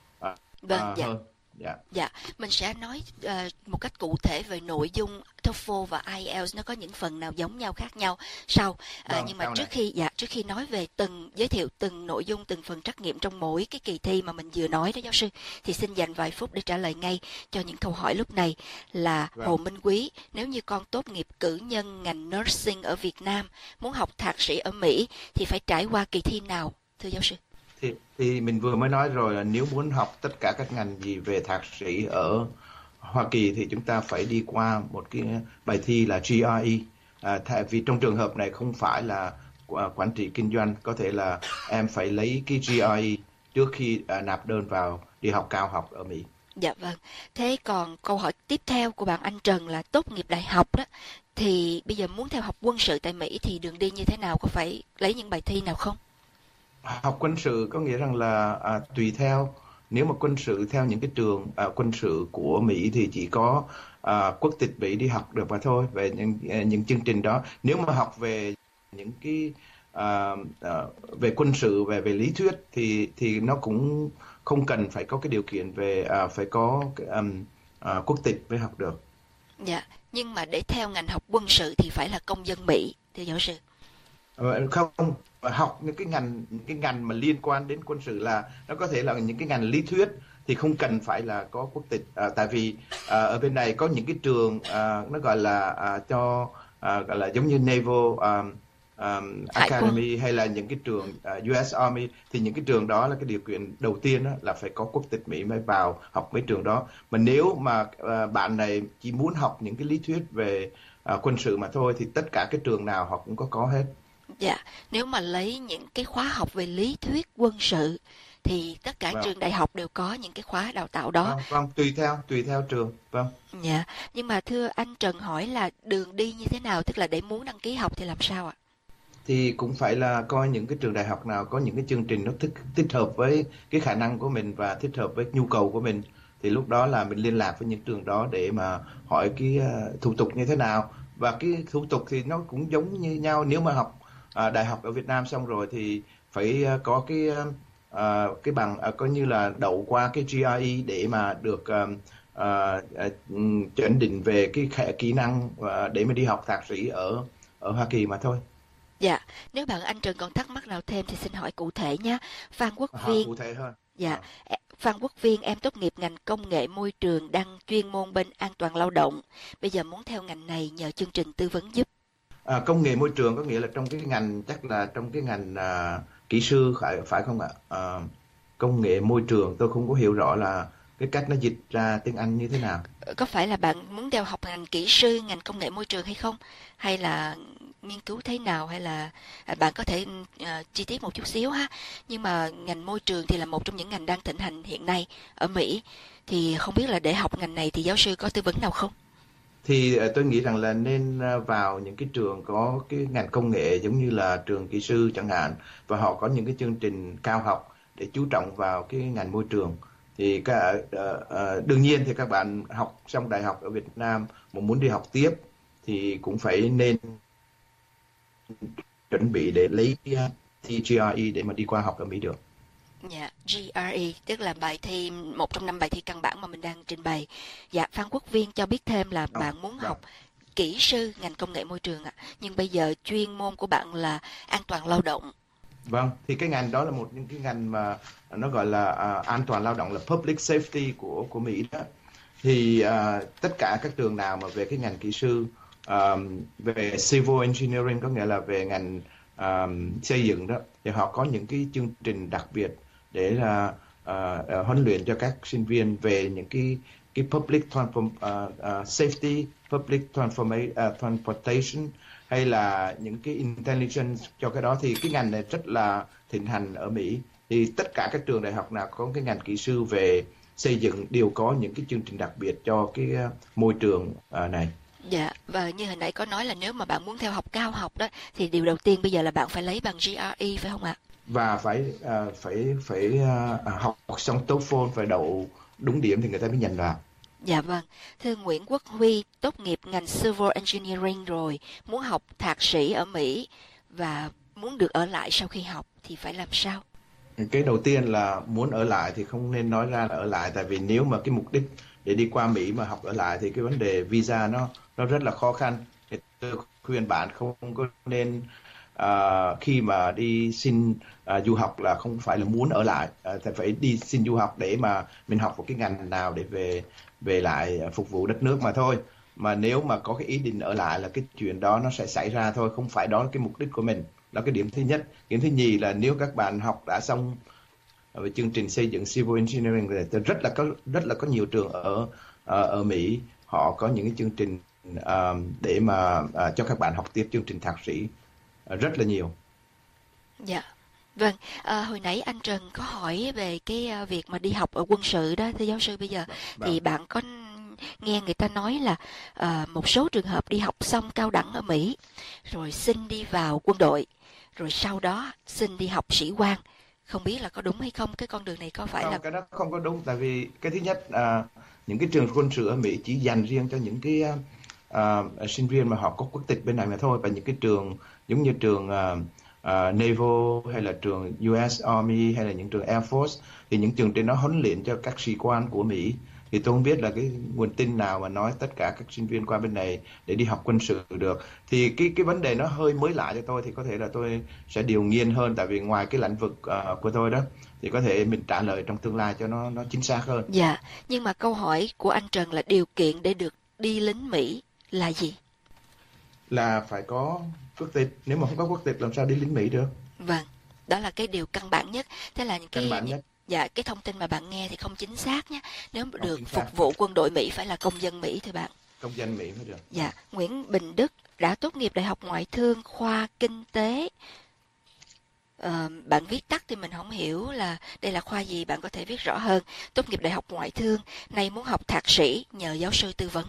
S6: vâng,
S7: uh,
S6: dạ.
S7: hơn. Dạ.
S6: Dạ, mình sẽ nói uh, một cách cụ thể về nội dung TOEFL và ai eo nó có những phần nào giống nhau khác nhau sau. Uh, vâng, nhưng mà trước này. khi dạ trước khi nói về từng giới thiệu từng nội dung, từng phần trắc nghiệm trong mỗi cái kỳ thi mà mình vừa nói đó giáo sư, thì xin dành vài phút để trả lời ngay cho những câu hỏi lúc này. Là vâng. Hồ Minh Quý, nếu như con tốt nghiệp cử nhân ngành nursing ở Việt Nam, muốn học thạc sĩ ở Mỹ thì phải trải qua kỳ thi nào, thưa giáo sư?
S7: Thì, thì mình vừa mới nói rồi là nếu muốn học tất cả các ngành gì về thạc sĩ ở Hoa Kỳ thì chúng ta phải đi qua một cái bài thi là giê rờ e. À, tại vì trong trường hợp này không phải là quản trị kinh doanh, có thể là em phải lấy cái giê rờ e trước khi à, nạp đơn vào đi học cao học ở Mỹ.
S6: Dạ vâng. Thế còn câu hỏi tiếp theo của bạn anh Trần là tốt nghiệp đại học đó, thì bây giờ muốn theo học quân sự tại Mỹ thì đường đi như thế nào, có phải lấy những bài thi nào không?
S7: Học quân sự có nghĩa rằng là à, tùy theo, nếu mà quân sự theo những cái trường à, quân sự của Mỹ thì chỉ có à, quốc tịch Mỹ đi học được mà thôi, về những những chương trình đó. Nếu mà học về những cái à, à, về quân sự, về về lý thuyết thì thì nó cũng không cần phải có cái điều kiện về à, phải có um, à, quốc tịch mới học được.
S6: Dạ, nhưng mà để theo ngành học quân sự thì phải là công dân Mỹ thưa giáo sư?
S7: Ờ, không, học những cái ngành những cái ngành mà liên quan đến quân sự là nó có thể là những cái ngành lý thuyết thì không cần phải là có quốc tịch, à, tại vì à, ở bên này có những cái trường à, nó gọi là à, cho à, gọi là giống như Naval um, um, Academy hay là những cái trường uh, u ét Army, thì những cái trường đó là cái điều kiện đầu tiên đó, là phải có quốc tịch Mỹ mới vào học mấy trường đó. Mà nếu mà uh, bạn này chỉ muốn học những cái lý thuyết về uh, quân sự mà thôi thì tất cả cái trường nào họ cũng có có hết.
S6: Dạ, nếu mà lấy những cái khóa học về lý thuyết quân sự thì tất cả
S7: Vâng.
S6: trường đại học đều có những cái khóa đào tạo đó.
S7: Vâng, vâng, tùy theo tùy theo trường. Vâng.
S6: Dạ, nhưng mà thưa anh Trần hỏi là đường đi như thế nào, tức là để muốn đăng ký học thì làm sao ạ?
S7: Thì cũng phải là coi những cái trường đại học nào có những cái chương trình nó thích thích hợp với cái khả năng của mình và thích hợp với nhu cầu của mình, thì lúc đó là mình liên lạc với những trường đó để mà hỏi cái uh, thủ tục như thế nào. Và cái thủ tục thì nó cũng giống như nhau. Nếu mà học uh, đại học ở Việt Nam xong rồi thì phải uh, có cái uh, cái bằng uh, coi như là đậu qua cái giê rờ e để mà được uh, uh, uh, chuẩn định về cái khả kỹ năng uh, để mà đi học thạc sĩ ở ở Hoa Kỳ mà thôi.
S6: Dạ, nếu bạn anh Trần còn thắc mắc nào thêm thì xin hỏi cụ thể nhé. Phan Quốc
S7: À,
S6: Viên.
S7: cụ thể hơn.
S6: Dạ, Phan Quốc Viên, em tốt nghiệp ngành công nghệ môi trường, đang chuyên môn bên an toàn lao động. Bây giờ muốn theo ngành này nhờ chương trình tư vấn giúp.
S7: À, công nghệ môi trường có nghĩa là trong cái ngành, chắc là trong cái ngành à, kỹ sư phải phải không ạ? À, công nghệ môi trường tôi không có hiểu rõ là cái cách nó dịch ra tiếng Anh như thế nào.
S6: Có phải là bạn muốn theo học ngành kỹ sư, ngành công nghệ môi trường hay không? Hay là nghiên cứu thế nào, hay là à, bạn có thể uh, chi tiết một chút xíu ha. Nhưng mà ngành môi trường thì là một trong những ngành đang thịnh hành hiện nay ở Mỹ. Thì không biết là để học ngành này thì giáo sư có tư vấn nào không?
S7: Thì uh, tôi nghĩ rằng là nên uh, vào những cái trường có cái ngành công nghệ giống như là trường kỹ sư chẳng hạn, và họ có những cái chương trình cao học để chú trọng vào cái ngành môi trường. Thì cả, uh, uh, đương nhiên thì các bạn học xong đại học ở Việt Nam mà muốn đi học tiếp thì cũng phải nên chuẩn bị để lấy thi giê rờ e để mà đi qua học ở Mỹ được.
S6: Dạ, giê rờ e tức là bài thi, một trong năm bài thi căn bản mà mình đang trình bày. Dạ, Phan Quốc Viên cho biết thêm là
S7: Ờ,
S6: bạn muốn
S7: vâng.
S6: học kỹ sư ngành công nghệ môi trường ạ. Nhưng bây giờ chuyên môn của bạn là an toàn lao động.
S7: Vâng, thì cái ngành đó là một những cái ngành mà nó gọi là uh, an toàn lao động, là public safety của của Mỹ đó. Thì uh, tất cả các trường nào mà về cái ngành kỹ sư, um, về civil engineering có nghĩa là về ngành um, xây dựng đó, thì họ có những cái chương trình đặc biệt để là uh, uh, huấn luyện cho các sinh viên về những cái cái public transform, uh, uh, safety, public transformation, uh, transportation hay là những cái intelligence cho cái đó. Thì cái ngành này rất là thịnh hành ở Mỹ. Thì tất cả các trường đại học nào có cái ngành kỹ sư về xây dựng đều có những cái chương trình đặc biệt cho cái uh, môi trường uh, này.
S6: Dạ, và như hồi nãy có nói là nếu mà bạn muốn theo học cao học đó thì điều đầu tiên bây giờ là bạn phải lấy bằng giê rờ e phải không ạ?
S7: Và phải uh, phải phải uh, học xong TOEFL, phải đậu đúng điểm thì người ta mới nhận vào.
S6: Dạ vâng, thưa Nguyễn Quốc Huy, tốt nghiệp ngành Civil Engineering rồi, muốn học thạc sĩ ở Mỹ và muốn được ở lại sau khi học thì phải làm sao?
S7: Cái đầu tiên là muốn ở lại thì không nên nói ra là ở lại, tại vì nếu mà cái mục đích để đi qua Mỹ mà học ở lại thì cái vấn đề visa nó nó rất là khó khăn. Thì tôi khuyên bạn không có nên uh, khi mà đi xin uh, du học là không phải là muốn ở lại, uh, thì phải đi xin du học để mà mình học một cái ngành nào để về về lại phục vụ đất nước mà thôi. Mà nếu mà có cái ý định ở lại là cái chuyện đó nó sẽ xảy ra thôi, không phải đó là cái mục đích của mình. Đó là cái điểm thứ nhất. Điểm thứ nhì là nếu các bạn học đã xong về chương trình xây dựng civil engineering thì rất là có rất là có nhiều trường ở ở, ở Mỹ họ có những cái chương trình uh, để mà uh, cho các bạn học tiếp chương trình thạc sĩ uh, rất là nhiều.
S6: Dạ. Vâng, à, hồi nãy anh Trần có hỏi về cái uh, việc mà đi học ở quân sự đó, thưa giáo sư. Bây giờ
S7: Vâng.
S6: thì bạn có nghe người ta nói là uh, một số trường hợp đi học xong cao đẳng ở Mỹ rồi xin đi vào quân đội, rồi sau đó xin đi học sĩ quan. Không biết là có đúng hay không, cái con đường này có phải
S7: Không,
S6: là...
S7: cái đó không có đúng, tại vì cái thứ nhất uh, những cái trường quân sự ở Mỹ chỉ dành riêng cho những cái uh, uh, sinh viên mà họ có quốc tịch bên này mà thôi. Và những cái trường giống như trường uh, uh, Naval hay là trường u ét Army hay là những trường Air Force thì những trường trên đó huấn luyện cho các sĩ quan của Mỹ. thì tôi không biết là cái nguồn tin nào mà nói tất cả các sinh viên qua bên này để đi học quân sự được. Thì cái cái vấn đề nó hơi mới lạ cho tôi, thì có thể là tôi sẽ điều nghiên hơn, tại vì ngoài cái lĩnh vực uh, của tôi đó, thì có thể mình trả lời trong tương lai cho nó nó chính xác hơn.
S6: Dạ, nhưng mà câu hỏi của anh Trần là điều kiện để được đi lính Mỹ là gì?
S7: Là phải có quốc tịch. Nếu mà không có quốc tịch làm sao đi lính Mỹ được?
S6: Vâng, đó là cái điều căn bản nhất. Thế là những cái
S7: Căn bản nhất.
S6: Dạ, cái thông tin mà bạn nghe thì không chính xác nhé. Nếu
S7: Không
S6: được
S7: chính xác.
S6: phục vụ quân đội Mỹ phải là công dân Mỹ thưa bạn.
S7: Công dân Mỹ mới được.
S6: Dạ, Nguyễn Bình Đức đã tốt nghiệp Đại học Ngoại thương khoa Kinh tế. Ờ, bạn viết tắt thì mình không hiểu là đây là khoa gì, bạn có thể viết rõ hơn. Tốt nghiệp Đại học Ngoại thương, nay muốn học thạc sĩ nhờ giáo sư tư vấn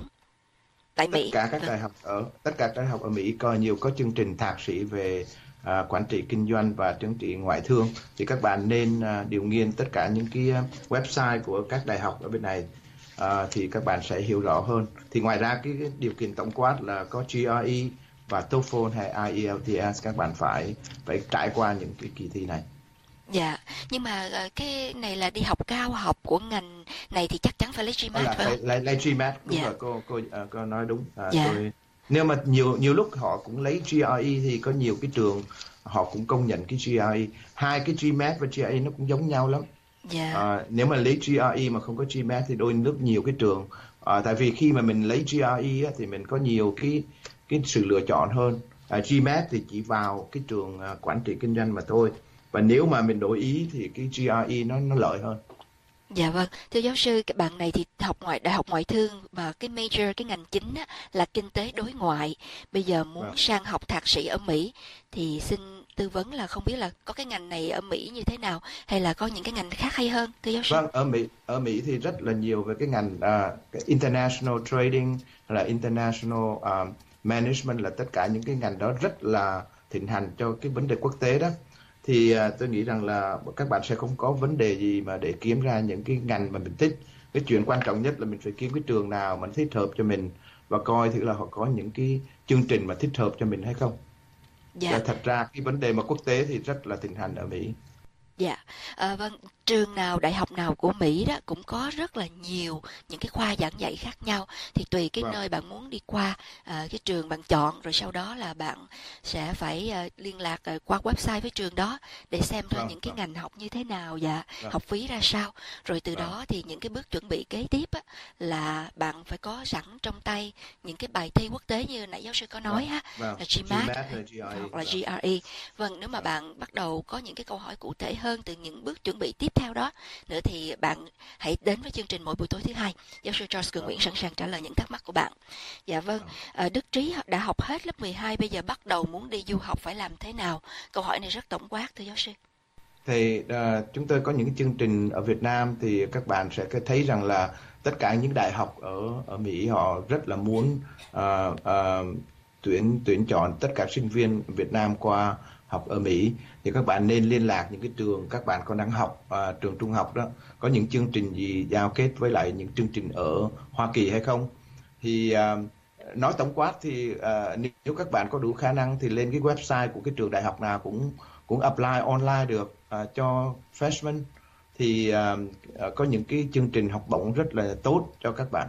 S6: tại
S7: Tất
S6: Mỹ.
S7: cả các
S6: Vâng.
S7: đại học ở tất cả các đại học ở Mỹ có nhiều có chương trình thạc sĩ về à, quản trị kinh doanh và chứng chỉ ngoại thương, thì các bạn nên à, điều nghiên tất cả những cái à, website của các đại học ở bên này, à, thì các bạn sẽ hiểu rõ hơn. Thì ngoài ra cái, cái điều kiện tổng quát là có G R E và TOEFL hay I E L T S, các bạn phải phải trải qua những cái kỳ thi này.
S6: Dạ, nhưng mà ờ, cái này là đi học cao học của ngành này thì chắc chắn phải lấy
S7: Đó
S6: GMAT
S7: là
S6: phải
S7: phải
S6: không?
S7: lấy, lấy GMAT, đúng
S6: Dạ.
S7: rồi, cô cô à, cô nói đúng. À,
S6: Dạ.
S7: tôi, nếu mà nhiều nhiều lúc họ cũng lấy G R E thì có nhiều cái trường họ cũng công nhận cái G R E. Hai cái GMAT và G R E nó cũng giống nhau lắm.
S6: Dạ.
S7: À, nếu mà lấy G R E mà không có GMAT thì đôi lúc nhiều cái trường, à, tại vì khi mà mình lấy G R E á, thì mình có nhiều cái cái sự lựa chọn hơn. À, GMAT thì chỉ vào cái trường à, quản trị kinh doanh mà thôi. Và nếu mà mình đổi ý thì cái G R E nó nó lợi hơn.
S6: Dạ vâng, thưa giáo sư, các bạn này thì học ngoại đại học ngoại thương và cái major, cái ngành chính á, là kinh tế đối ngoại. Bây giờ muốn
S7: Vâng.
S6: sang học thạc sĩ ở Mỹ thì xin tư vấn là không biết là có cái ngành này ở Mỹ như thế nào hay là có những cái ngành khác hay hơn, thưa giáo sư?
S7: Vâng, ở Mỹ ở Mỹ thì rất là nhiều về cái ngành à, cái international trading hay là international um, management, là tất cả những cái ngành đó rất là thịnh hành cho cái vấn đề quốc tế đó. Thì à, tôi nghĩ rằng là các bạn sẽ không có vấn đề gì mà để kiếm ra những cái ngành mà mình thích. Cái chuyện quan trọng nhất là mình phải kiếm cái trường nào mà thích hợp cho mình và coi thử là họ có những cái chương trình mà thích hợp cho mình hay không.
S6: Dạ.
S7: Và thật ra cái vấn đề mà quốc tế thì rất là thịnh hành ở Mỹ.
S6: Dạ, à, vâng, trường nào, đại học nào của Mỹ đó cũng có rất là nhiều những cái khoa giảng dạy khác nhau. Thì tùy cái
S7: Vâng.
S6: nơi bạn muốn đi qua, à, cái trường bạn chọn, rồi sau đó là bạn sẽ phải à, liên lạc à, qua website với trường đó để xem thôi
S7: Vâng,
S6: những cái
S7: vâng.
S6: ngành học như thế nào và
S7: Vâng.
S6: học phí ra sao. Rồi từ
S7: Vâng.
S6: đó thì những cái bước chuẩn bị kế tiếp á, là bạn phải có sẵn trong tay những cái bài thi quốc tế như nãy giáo sư có nói
S7: Vâng,
S6: ha,
S7: vâng.
S6: là GMAT
S7: GMAT hay G R E,
S6: hoặc là
S7: vâng.
S6: G R E. Vâng, nếu mà bạn bắt đầu có những cái câu hỏi cụ thể hơn từ những bước chuẩn bị tiếp theo đó nữa thì bạn hãy đến với chương trình mỗi buổi tối thứ hai. Giáo sư George Cường Nguyễn sẵn sàng trả lời những thắc mắc của bạn. Dạ vâng, à, Đức Trí đã học hết lớp mười hai, bây giờ bắt đầu muốn đi du học phải làm thế nào? Câu hỏi này rất tổng quát, thưa giáo sư.
S7: Thì à, chúng tôi có những chương trình ở Việt Nam, thì các bạn sẽ thấy rằng là tất cả những đại học ở ở Mỹ họ rất là muốn à, à, tuyển tuyển chọn tất cả sinh viên Việt Nam qua học ở Mỹ. Thì các bạn nên liên lạc những cái trường các bạn còn đang học, à, trường trung học đó, có những chương trình gì giao kết với lại những chương trình ở Hoa Kỳ hay không. Thì à, nói tổng quát thì à, nếu các bạn có đủ khả năng thì lên cái website của cái trường đại học nào cũng cũng apply online được à, cho freshman. Thì à, à, có những cái chương trình học bổng rất là tốt cho các bạn.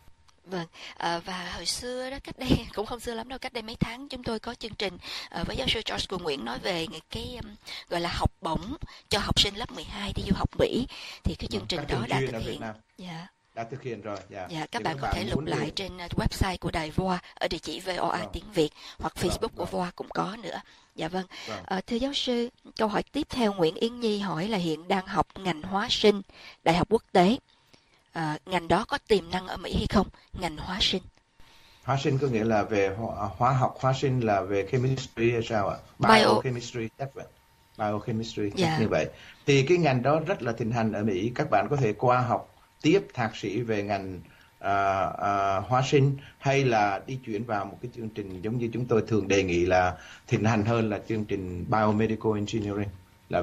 S6: Vâng, à, và hồi xưa đó, cách đây cũng không xưa lắm đâu, cách đây mấy tháng chúng tôi có chương trình à, với giáo sư George Cường Nguyễn nói về cái um, gọi là học bổng cho học sinh lớp mười hai đi du học Mỹ. Thì cái chương trình
S7: Các
S6: đó
S7: trường
S6: đã
S7: chuyên
S6: thực
S7: ở Việt
S6: hiện.
S7: Nam
S6: Dạ.
S7: đã thực hiện rồi. Dạ.
S6: Dạ, các
S7: Thì
S6: bạn có thể lục
S7: muốn
S6: lại
S7: đi-
S6: trên uh, website của đài vê o a ở địa chỉ vê o a
S7: Vâng.
S6: tiếng Việt hoặc
S7: Vâng,
S6: Facebook của
S7: vâng.
S6: vê o a cũng có nữa. Dạ vâng.
S7: Vâng.
S6: Ờ, thưa giáo sư, câu hỏi tiếp theo Nguyễn Yến Nhi hỏi là hiện đang học ngành hóa sinh, Đại học Quốc tế. À, ngành đó có tiềm năng ở Mỹ hay không? Ngành hóa sinh.
S7: Hóa sinh có nghĩa là về hóa, hóa học, hóa sinh là về chemistry hay sao ạ?
S6: Bio.
S7: Biochemistry, chắc vậy. Biochemistry, chắc
S6: Dạ.
S7: như vậy. Thì cái ngành đó rất là thịnh hành ở Mỹ. Các bạn có thể qua học tiếp thạc sĩ về ngành à, à, hóa sinh, hay là đi chuyển vào một cái chương trình giống như chúng tôi thường đề nghị là thịnh hành hơn là chương trình Biomedical Engineering, là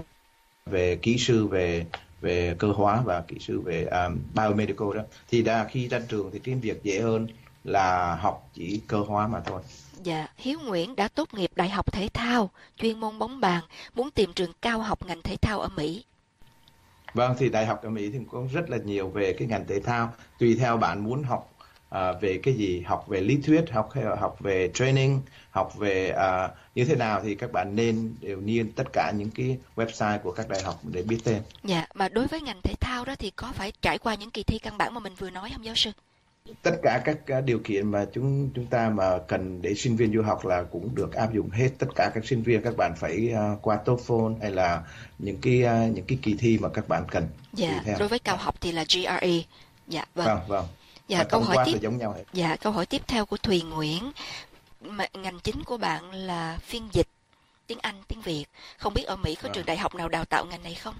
S7: về kỹ sư về về cơ hóa và kỹ sư về um, biomedical đó. Thì đã, khi ra trường thì cái việc dễ hơn là học chỉ cơ hóa mà thôi.
S6: Dạ, Hiếu Nguyễn đã tốt nghiệp Đại học Thể thao, chuyên môn bóng bàn, muốn tìm trường cao học ngành thể thao ở Mỹ.
S7: Vâng, thì đại học ở Mỹ thì có rất là nhiều về cái ngành thể thao, tùy theo bạn muốn học à, về cái gì, học về lý thuyết, học hay là học về training, học về à, như thế nào thì các bạn nên đều niên tất cả những cái website của các đại học để biết thêm.
S6: Dạ, mà đối với ngành thể thao đó thì có phải trải qua những kỳ thi căn bản mà mình vừa nói không giáo sư?
S7: Tất cả các à, điều kiện mà chúng chúng ta mà cần để sinh viên du học là cũng được áp dụng hết. Tất cả các sinh viên các bạn phải uh, qua TOEFL hay là những cái uh, những cái kỳ thi mà các bạn cần.
S6: Dạ, đối với cao học thì là G R E. Dạ, vâng.
S7: Vâng, vâng.
S6: Dạ,
S7: Và
S6: câu
S7: tổng
S6: hỏi
S7: quát
S6: tiếp.
S7: là giống nhau hết.
S6: Dạ, câu hỏi tiếp theo của Thùy Nguyễn. Mà ngành chính của bạn là phiên dịch tiếng Anh, tiếng Việt. Không biết ở Mỹ có
S7: Vâng.
S6: trường đại học nào đào tạo ngành này không?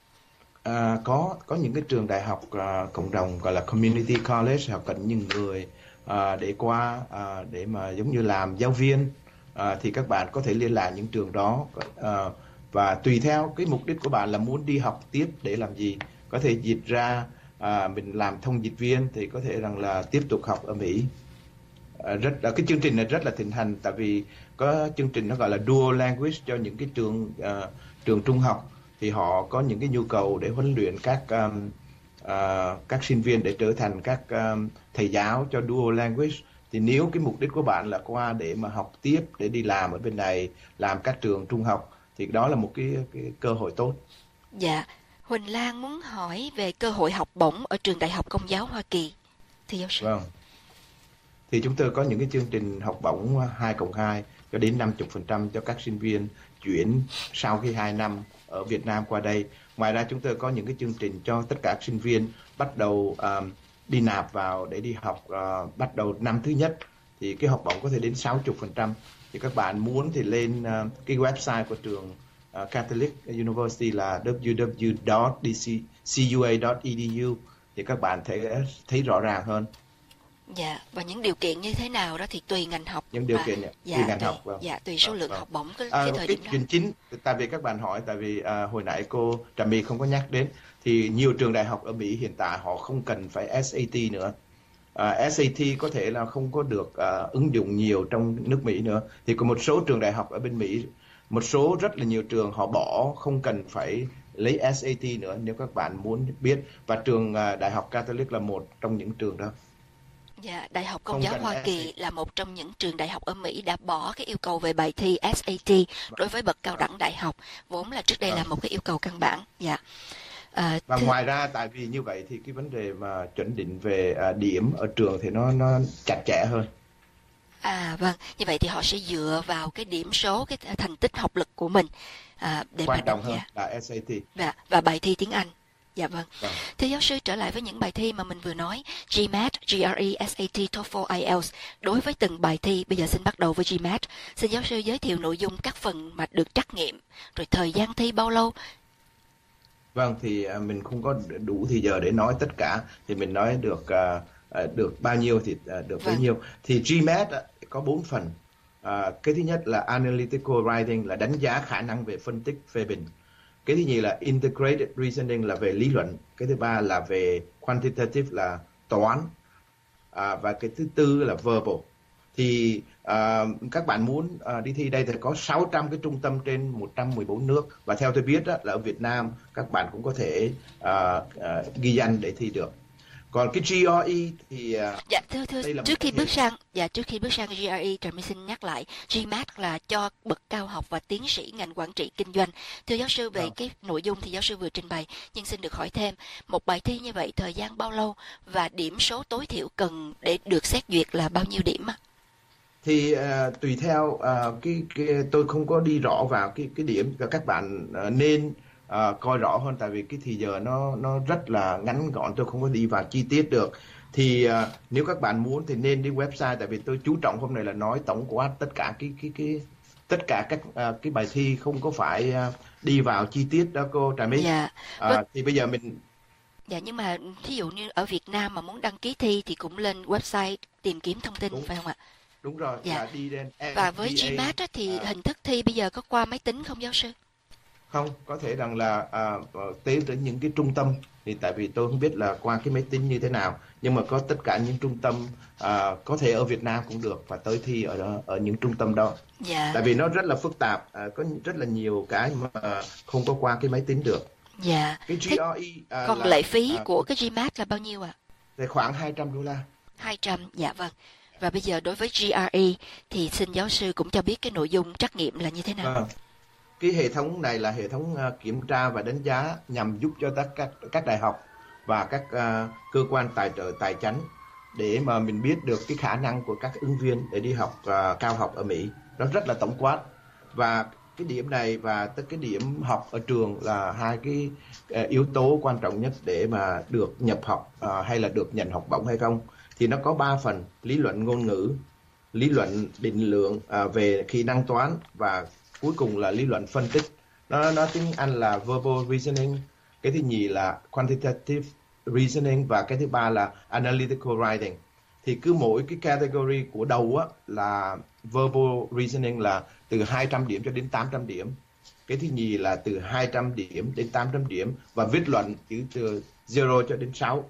S7: À, có có những cái trường đại học à, cộng đồng gọi là community college, họ cần những người à, để qua à, để mà giống như làm giáo viên, à, thì các bạn có thể liên lạc những trường đó, à, và tùy theo cái mục đích của bạn là muốn đi học tiếp để làm gì, có thể dịch ra à, mình làm thông dịch viên thì có thể rằng là tiếp tục học ở Mỹ. À, rất à, cái chương trình này rất là thịnh hành, tại vì có chương trình nó gọi là dual language cho những cái trường à, trường trung học, thì họ có những cái nhu cầu để huấn luyện các um, uh, các sinh viên để trở thành các um, thầy giáo cho dual language. Thì nếu cái mục đích của bạn là qua để mà học tiếp để đi làm ở bên này, làm các trường trung học, thì đó là một cái, cái cơ hội tốt.
S6: Dạ, Huỳnh Lan muốn hỏi về cơ hội học bổng ở trường Đại học Công giáo Hoa Kỳ. Thưa giáo sư.
S7: Vâng. Thì chúng tôi có những cái chương trình học bổng hai cộng hai cho đến năm mươi phần trăm cho các sinh viên chuyển sau khi hai năm ở Việt Nam qua đây. Ngoài ra chúng tôi có những cái chương trình cho tất cả sinh viên bắt đầu um, đi nạp vào để đi học uh, bắt đầu năm thứ nhất, thì cái học bổng có thể đến sáu mươi phần trăm. Thì các bạn muốn thì lên uh, cái website của trường uh, Catholic University là w w w chấm c u a chấm e d u thì các bạn thấy thấy rõ ràng hơn.
S6: Dạ, và những điều kiện như thế nào đó thì tùy ngành học.
S7: Những điều
S6: và,
S7: kiện
S6: dạ,
S7: tùy ngành
S6: tùy,
S7: học. Vâng.
S6: Dạ, tùy số
S7: Vâng,
S6: lượng
S7: vâng.
S6: học bổng cái,
S7: À,
S6: cái thời
S7: cái
S6: điểm đó.
S7: chuyện chính, tại vì các bạn hỏi, tại vì à, hồi nãy cô Trà My không có nhắc đến, thì nhiều trường đại học ở Mỹ hiện tại họ không cần phải S A T nữa. À, S A T có thể là không có được à, ứng dụng nhiều trong nước Mỹ nữa. Thì có một số trường đại học ở bên Mỹ, một số rất là nhiều trường họ bỏ không cần phải lấy S A T nữa nếu các bạn muốn biết. Và trường à, Đại học Catholic là một trong những trường đó.
S6: Dạ, Đại học Công
S7: Không
S6: giáo
S7: cần
S6: Hoa
S7: S A T.
S6: Kỳ là một trong những trường đại học ở Mỹ đã bỏ cái yêu cầu về bài thi S A T đối với bậc cao đẳng đại học, vốn là trước đây là một cái yêu cầu căn bản. Dạ. À,
S7: Và
S6: thưa-
S7: ngoài ra, tại vì như vậy thì cái vấn đề mà chuẩn định về à, điểm ở trường thì nó nó chặt chẽ hơn.
S6: À vâng, như vậy thì họ sẽ dựa vào cái điểm số, cái thành tích học lực của mình à, để
S7: Quan
S6: mà
S7: trọng
S6: đánh
S7: hơn
S6: giá
S7: là S A T.
S6: và, và bài thi tiếng Anh. Dạ vâng.
S7: Vâng.
S6: Thưa giáo sư, trở lại với những bài thi mà mình vừa nói, GMAT, G R E, S A T, TOEFL, I E L T S. Đối với từng bài thi, bây giờ xin bắt đầu với GMAT. Xin giáo sư giới thiệu nội dung các phần mà được trắc nghiệm, rồi thời gian thi bao lâu.
S7: Vâng, thì à, mình không có đủ thì giờ để nói tất cả, thì mình nói được à, à, được bao nhiêu thì à, được bấy
S6: Vâng.
S7: nhiêu. Thì GMAT á, có bốn phần. À, cái thứ nhất là Analytical Writing, là đánh giá khả năng về phân tích phê bình. Cái thứ nhì là Integrated Reasoning, là về lý luận. Cái thứ ba là về Quantitative, là toán. À, và cái thứ tư là Verbal. Thì à, các bạn muốn à, đi thi đây thì có sáu trăm cái trung tâm trên một trăm mười bốn nước. Và theo tôi biết á, là ở Việt Nam các bạn cũng có thể à, à, ghi danh để thi được. Còn cái G R E thì à,
S6: Dạ thưa thưa
S7: Đây là một
S6: trước khi
S7: cái
S6: bước
S7: hệ-
S6: sang dạ trước khi bước sang G R E, Trà My xin nhắc lại GMAT là cho bậc cao học và tiến sĩ ngành quản trị kinh doanh. Thưa giáo sư, về
S7: Vâng.
S6: cái nội dung thì giáo sư vừa trình bày, nhưng xin được hỏi thêm, một bài thi như vậy thời gian bao lâu và điểm số tối thiểu cần để được xét duyệt là bao nhiêu điểm ạ?
S7: thì à, tùy theo à, cái, cái tôi không có đi rõ vào cái cái điểm, và các bạn à, nên à, coi rõ hơn, tại vì cái thì giờ nó nó rất là ngắn gọn, tôi không có đi vào chi tiết được. Thì à, nếu các bạn muốn thì nên đi website, tại vì tôi chú trọng hôm nay là nói tổng quát tất cả cái cái cái tất cả các à, cái bài thi, không có phải à, đi vào chi tiết đó cô Trà My.
S6: Dạ.
S7: À,
S6: Vâng.
S7: thì bây giờ mình
S6: Dạ, nhưng mà thí dụ như ở Việt Nam mà muốn đăng ký thi thì cũng lên website tìm kiếm thông tin,
S7: Đúng.
S6: phải không ạ?
S7: đúng rồi,
S6: Dạ.
S7: là đi lên
S6: Và với
S7: F B A,
S6: GMAT á, thì
S7: à,
S6: hình thức thi bây giờ có qua máy tính không giáo sư?
S7: không, có thể rằng là à, tới đến những cái trung tâm, thì tại vì tôi không biết là qua cái máy tính như thế nào, nhưng mà có tất cả những trung tâm à, có thể ở Việt Nam cũng được, và tới thi ở đó, ở những trung tâm đó.
S6: Dạ.
S7: Tại vì nó rất là phức tạp, à, có rất là nhiều cái mà không có qua cái máy tính được.
S6: Dạ.
S7: Cái
S6: Thế
S7: giê rờ e à,
S6: còn
S7: là,
S6: lệ phí
S7: à,
S6: của cái GMAT là bao nhiêu ạ?
S7: là khoảng hai trăm đô la.
S6: hai trăm, dạ vâng. Và bây giờ đối với giê rờ e thì xin giáo sư cũng cho biết cái nội dung trắc nghiệm là như thế nào.
S7: Vâng. Cái hệ thống này là hệ thống uh, kiểm tra và đánh giá nhằm giúp cho tất các các đại học và các uh, cơ quan tài trợ tài chánh để mà mình biết được cái khả năng của các ứng viên để đi học uh, cao học ở Mỹ. Nó rất là tổng quát, và cái điểm này và tất cái điểm học ở trường là hai cái uh, yếu tố quan trọng nhất để mà được nhập học uh, hay là được nhận học bổng hay không. Thì nó có ba phần: lý luận ngôn ngữ, lý luận định lượng uh, về kỹ năng toán, và cuối cùng là lý luận phân tích. Nó nó tiếng Anh là verbal reasoning, cái thứ nhì là quantitative reasoning, và cái thứ ba là analytical writing. Thì cứ mỗi cái category của đầu á là verbal reasoning là từ hai trăm điểm cho đến tám trăm điểm. Cái thứ nhì là từ hai trăm điểm đến tám trăm điểm, và viết luận từ từ zero cho đến sáu.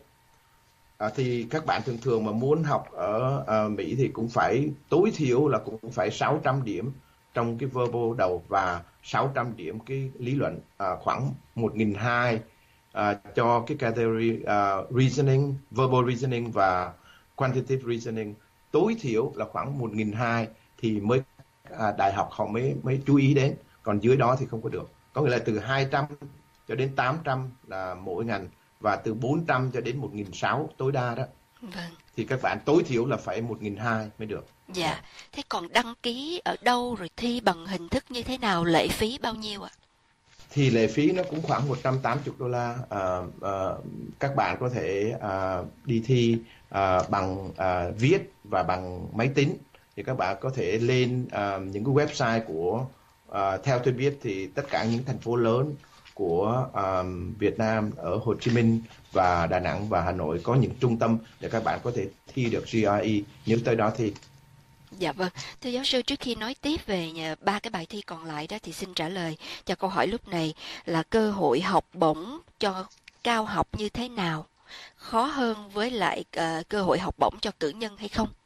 S7: À, thì các bạn thường thường mà muốn học ở uh, Mỹ thì cũng phải tối thiểu là cũng phải sáu trăm điểm trong cái verbal đầu và sáu trăm điểm cái lý luận, à, khoảng một nghìn hai trăm à, cho cái category uh, reasoning, verbal reasoning và quantitative reasoning. Tối thiểu là khoảng một nghìn hai trăm thì mới à, đại học họ mới mới chú ý đến, còn dưới đó thì không có được. Có nghĩa là từ hai trăm cho đến tám trăm là mỗi ngành, và từ bốn trăm cho đến một nghìn sáu trăm tối đa đó.
S6: Vâng.
S7: Thì các bạn tối thiểu là phải một nghìn hai trăm mới được.
S6: Dạ. Thế còn đăng ký ở đâu rồi thi bằng hình thức như thế nào, lệ phí bao nhiêu ạ?
S7: Thì lệ phí nó cũng khoảng một trăm tám mươi đô la. À, à, các bạn có thể à, đi thi à, bằng à, viết và bằng máy tính. Thì các bạn có thể lên à, những cái website của, à, theo tôi biết thì tất cả những thành phố lớn của à, Việt Nam ở Hồ Chí Minh và Đà Nẵng và Hà Nội có những trung tâm để các bạn có thể thi được giê rờ e nếu tới đó thi.
S6: Dạ vâng. Thưa giáo sư, trước khi nói tiếp về ba cái bài thi còn lại đó thì xin trả lời cho câu hỏi lúc này là cơ hội học bổng cho cao học như thế nào? Khó hơn với lại uh, cơ hội học bổng cho cử nhân hay không?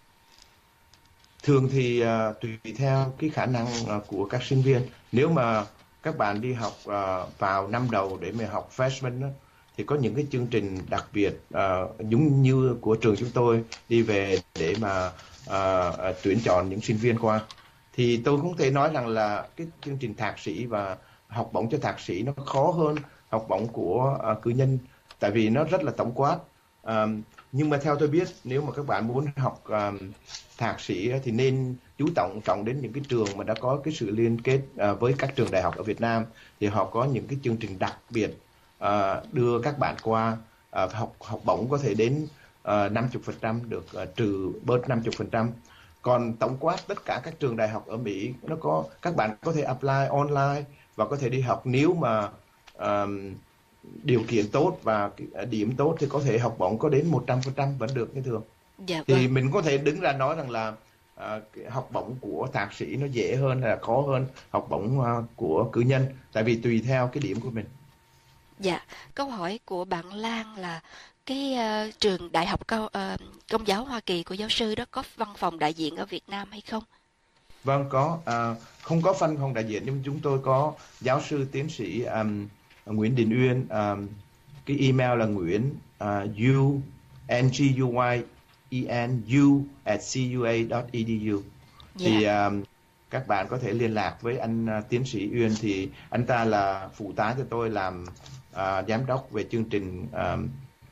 S7: Thường thì uh, tùy theo cái khả năng uh, của các sinh viên. Nếu mà các bạn đi học uh, vào năm đầu để mà học freshman đó, thì có những cái chương trình đặc biệt uh, giống như của trường chúng tôi đi về để mà uh, uh, tuyển chọn những sinh viên qua. Thì tôi cũng thể nói rằng là cái chương trình thạc sĩ và học bổng cho thạc sĩ nó khó hơn học bổng của uh, cử nhân, tại vì nó rất là tổng quát. Um, nhưng mà theo tôi biết, nếu mà các bạn muốn học um, thạc sĩ thì nên chú trọng trọng đến những cái trường mà đã có cái sự liên kết uh, với các trường đại học ở Việt Nam, thì họ có những cái chương trình đặc biệt uh, đưa các bạn qua uh, học học bổng có thể đến uh, năm mươi phần trăm, được uh, trừ bớt năm mươi phần trăm. Còn tổng quát tất cả các trường đại học ở Mỹ nó có, các bạn có thể apply online và có thể đi học, nếu mà um, điều kiện tốt và điểm tốt thì có thể học bổng có đến một trăm phần trăm vẫn được như thường.
S6: Dạ
S7: Thì
S6: vâng.
S7: mình có thể đứng ra nói rằng là à, học bổng của thạc sĩ nó dễ hơn hay là khó hơn học bổng à, của cử nhân, tại vì tùy theo cái điểm của mình.
S6: Dạ, câu hỏi của bạn Lan là cái uh, trường đại học cao, uh, công giáo Hoa Kỳ của giáo sư đó có văn phòng đại diện ở Việt Nam hay không?
S7: Vâng, có. À, không có văn phòng đại diện, nhưng chúng tôi có giáo sư tiến sĩ um, Nguyễn Đình Uyên. Um, cái email là nguyễn uh, u n g u y e n u at c u a dot e d u.
S6: Dạ.
S7: Thì um, các bạn có thể liên lạc với anh uh, tiến sĩ Uyên, thì anh ta là phụ tá cho tôi làm uh, giám đốc về chương trình um,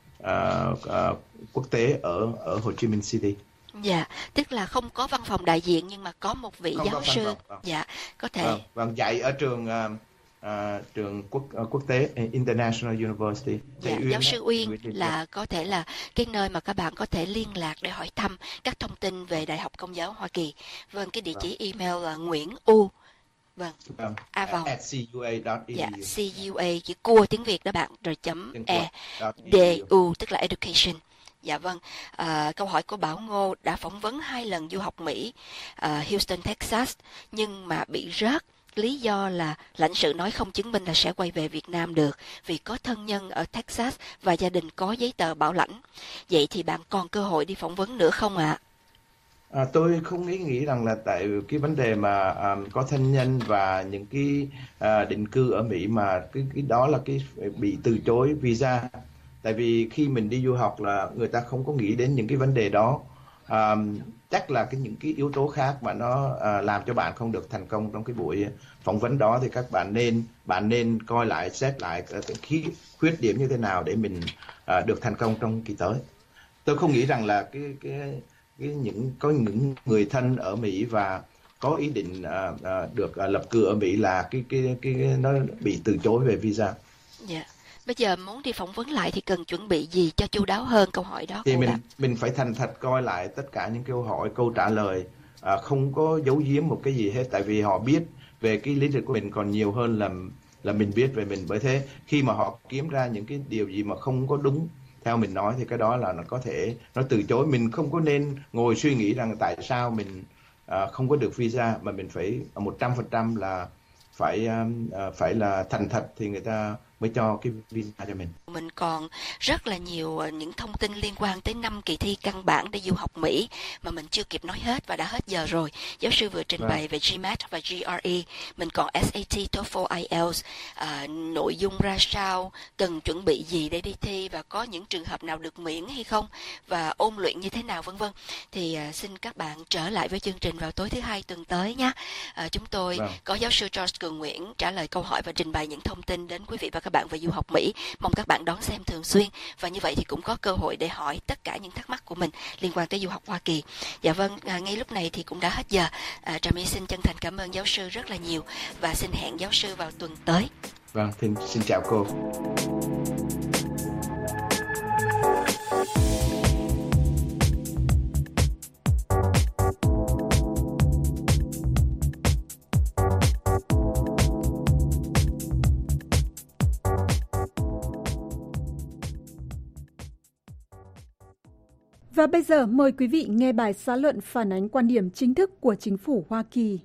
S7: uh, uh, quốc tế ở ở Hồ Chí Minh City.
S6: Dạ, tức là không có văn phòng đại diện nhưng mà có một vị
S7: Không có
S6: giáo
S7: văn
S6: sư.
S7: phòng, vâng.
S6: Dạ, có thể.
S7: Vâng, vâng, dạy ở trường uh, uh, trường quốc uh, quốc tế International University.
S6: Dạ,
S7: Uyên
S6: giáo
S7: đó,
S6: sư Uyên
S7: Uyên Uyên.
S6: là có thể là cái nơi mà các bạn có thể liên lạc để hỏi thăm các thông tin về Đại học Công giáo Hoa Kỳ. Vâng, cái địa chỉ email là Nguyễn U. Vâng,
S7: Vâng,
S6: A vòng.
S7: at c u a dot e d u.
S6: Dạ, C U A chữ cua tiếng Việt đó bạn, rồi chấm
S7: Tiếng
S6: E
S7: dot
S6: D
S7: e d u.
S6: U tức là education. Dạ vâng, à, câu hỏi của Bảo Ngô đã phỏng vấn hai lần du học Mỹ, à, Houston, Texas, nhưng mà bị rớt. Lý do là lãnh sự nói không chứng minh là sẽ quay về Việt Nam được vì có thân nhân ở Texas và gia đình có giấy tờ bảo lãnh. Vậy thì bạn còn cơ hội đi phỏng vấn nữa không ạ?
S7: À, tôi không nghĩ nghĩ rằng là tại cái vấn đề mà à, có thân nhân và những cái à, định cư ở Mỹ mà cái cái đó là cái bị từ chối visa. Tại vì khi mình đi du học là người ta không có nghĩ đến những cái vấn đề đó. À, chắc là cái những cái yếu tố khác mà nó à, làm cho bạn không được thành công trong cái buổi phỏng vấn đó, thì các bạn nên bạn nên coi lại, xét lại cái khuyết điểm như thế nào để mình à, được thành công trong kỳ tới. Tôi không nghĩ rằng là cái cái cái những có những người thân ở Mỹ và có ý định à, à, được à, lập cư ở Mỹ là cái cái cái nó bị từ chối về visa.
S6: Dạ. Yeah. Bây giờ muốn đi phỏng vấn lại thì cần chuẩn bị gì cho chu đáo hơn câu hỏi đó?
S7: Thì mình
S6: đạt.
S7: mình phải thành thật coi lại tất cả những câu hỏi, câu trả lời, à, không có giấu giếm một cái gì hết. Tại vì họ biết về cái lý lịch của mình còn nhiều hơn là là mình biết về mình. Bởi thế khi mà họ kiếm ra những cái điều gì mà không có đúng theo mình nói thì cái đó là nó có thể nó từ chối. Mình không có nên ngồi suy nghĩ rằng tại sao mình à, không có được visa, mà mình phải một trăm phần trăm là phải à, phải là thành thật thì người ta mới cho cái visa cho mình.
S6: Mình còn rất là nhiều những thông tin liên quan tới năm kỳ thi căn bản để du học Mỹ mà mình chưa kịp nói hết và đã hết giờ rồi. Giáo sư vừa trình bày về GMAT và GRE, mình còn ét a tê, TOEFL, ai eo, à, nội dung ra sao, cần chuẩn bị gì để đi thi và có những trường hợp nào được miễn hay không và ôn luyện như thế nào vân vân. Thì à, xin các bạn trở lại với chương trình vào tối thứ hai tuần tới nhé. À, chúng tôi vâng. có giáo sư George Cường Nguyễn trả lời câu hỏi và trình bày những thông tin đến quý vị và các bạn về du học Mỹ. Mong các bạn đón xem thường xuyên và như vậy thì cũng có cơ hội để hỏi tất cả những thắc mắc của mình liên quan tới du học Hoa Kỳ. Dạ vâng, à, ngay lúc này thì cũng đã hết giờ. À, Trà My xin chân thành cảm ơn giáo sư rất là nhiều và xin hẹn giáo sư vào tuần tới.
S7: Vâng, xin, xin chào cô.
S3: Và bây giờ mời quý vị nghe bài xã luận phản ánh quan điểm chính thức của chính phủ Hoa Kỳ.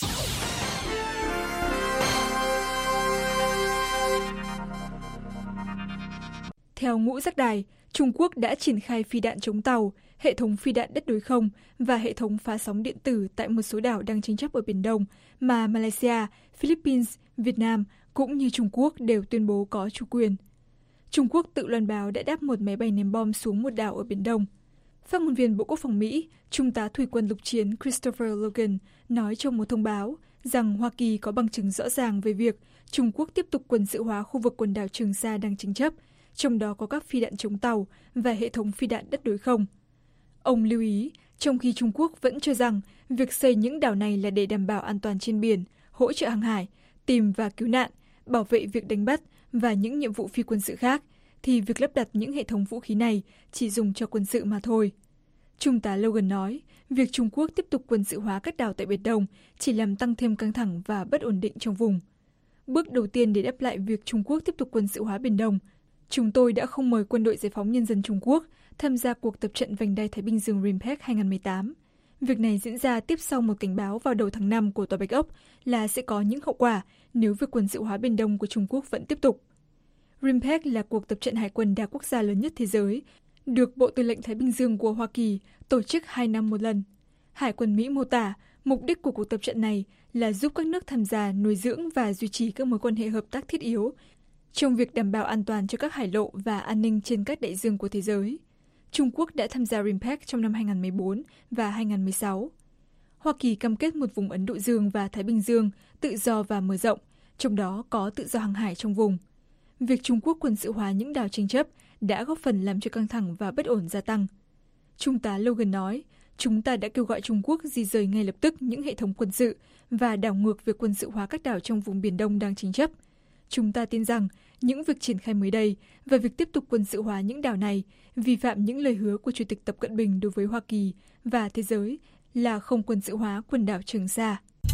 S3: Theo Ngũ Giác Đài, Trung Quốc đã triển khai phi đạn chống tàu, hệ thống phi đạn đất đối không và hệ thống phá sóng điện tử tại một số đảo đang tranh chấp ở Biển Đông mà Malaysia, Philippines, Việt Nam cũng như Trung Quốc đều tuyên bố có chủ quyền. Trung Quốc tự loan báo đã đáp một máy bay ném bom xuống một đảo ở Biển Đông. Phát ngôn viên Bộ Quốc phòng Mỹ, Trung tá Thủy quân lục chiến Christopher Logan nói trong một thông báo rằng Hoa Kỳ có bằng chứng rõ ràng về việc Trung Quốc tiếp tục quân sự hóa khu vực quần đảo Trường Sa đang tranh chấp, trong đó có các phi đạn chống tàu và hệ thống phi đạn đất đối không. Ông lưu ý, trong khi Trung Quốc vẫn cho rằng việc xây những đảo này là để đảm bảo an toàn trên biển, hỗ trợ hàng hải, tìm và cứu nạn, bảo vệ việc đánh bắt và những nhiệm vụ phi quân sự khác, thì việc lắp đặt những hệ thống vũ khí này chỉ dùng cho quân sự mà thôi. Trung tá Logan nói, việc Trung Quốc tiếp tục quân sự hóa các đảo tại Biển Đông chỉ làm tăng thêm căng thẳng và bất ổn định trong vùng. Bước đầu tiên để đáp lại việc Trung Quốc tiếp tục quân sự hóa Biển Đông, chúng tôi đã không mời Quân đội Giải phóng Nhân dân Trung Quốc tham gia cuộc tập trận vành đai Thái Bình Dương RIMPAC hai không một tám. Việc này diễn ra tiếp sau một cảnh báo vào đầu tháng năm của Tòa Bạch Ốc là sẽ có những hậu quả nếu việc quân sự hóa Biển Đông của Trung Quốc vẫn tiếp tục. RIMPAC là cuộc tập trận hải quân đa quốc gia lớn nhất thế giới, được Bộ Tư lệnh Thái Bình Dương của Hoa Kỳ tổ chức hai năm một lần. Hải quân Mỹ mô tả mục đích của cuộc tập trận này là giúp các nước tham gia nuôi dưỡng và duy trì các mối quan hệ hợp tác thiết yếu trong việc đảm bảo an toàn cho các hải lộ và an ninh trên các đại dương của thế giới. Trung Quốc đã tham gia RIMPAC trong năm hai không một bốn và hai không một sáu. Hoa Kỳ cam kết một vùng Ấn Độ Dương và Thái Bình Dương tự do và mở rộng, trong đó có tự do hàng hải trong vùng. Việc Trung Quốc quân sự hóa những đảo tranh chấp đã góp phần làm cho căng thẳng và bất ổn gia tăng. Trung tá Logan nói, chúng ta đã kêu gọi Trung Quốc di rời ngay lập tức những hệ thống quân sự và đảo ngược việc quân sự hóa các đảo trong vùng Biển Đông đang tranh chấp. Chúng ta tin rằng những việc triển khai mới đây và việc tiếp tục quân sự hóa những đảo này vi phạm những lời hứa của Chủ tịch Tập Cận Bình đối với Hoa Kỳ và thế giới là không quân sự hóa quần đảo Trường Sa.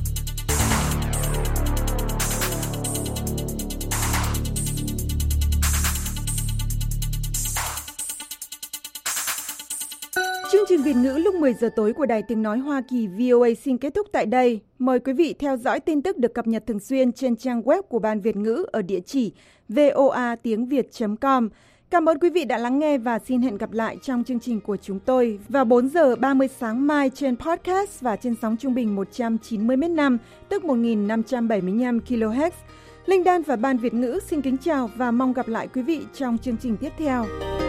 S3: Chương trình Việt ngữ lúc mười giờ tối của Đài Tiếng Nói Hoa Kỳ vê o a xin kết thúc tại đây. Mời quý vị theo dõi tin tức được cập nhật thường xuyên trên trang web của Ban Việt ngữ ở địa chỉ voa tiếng việt chấm com. Cảm ơn quý vị đã lắng nghe và xin hẹn gặp lại trong chương trình của chúng tôi vào bốn giờ ba mươi sáng mai trên podcast và trên sóng trung bình một trăm chín mươi mét năm, tức một nghìn năm trăm bảy mươi lăm ki lô héc. Linh Đan và Ban Việt ngữ xin kính chào và mong gặp lại quý vị trong chương trình tiếp theo.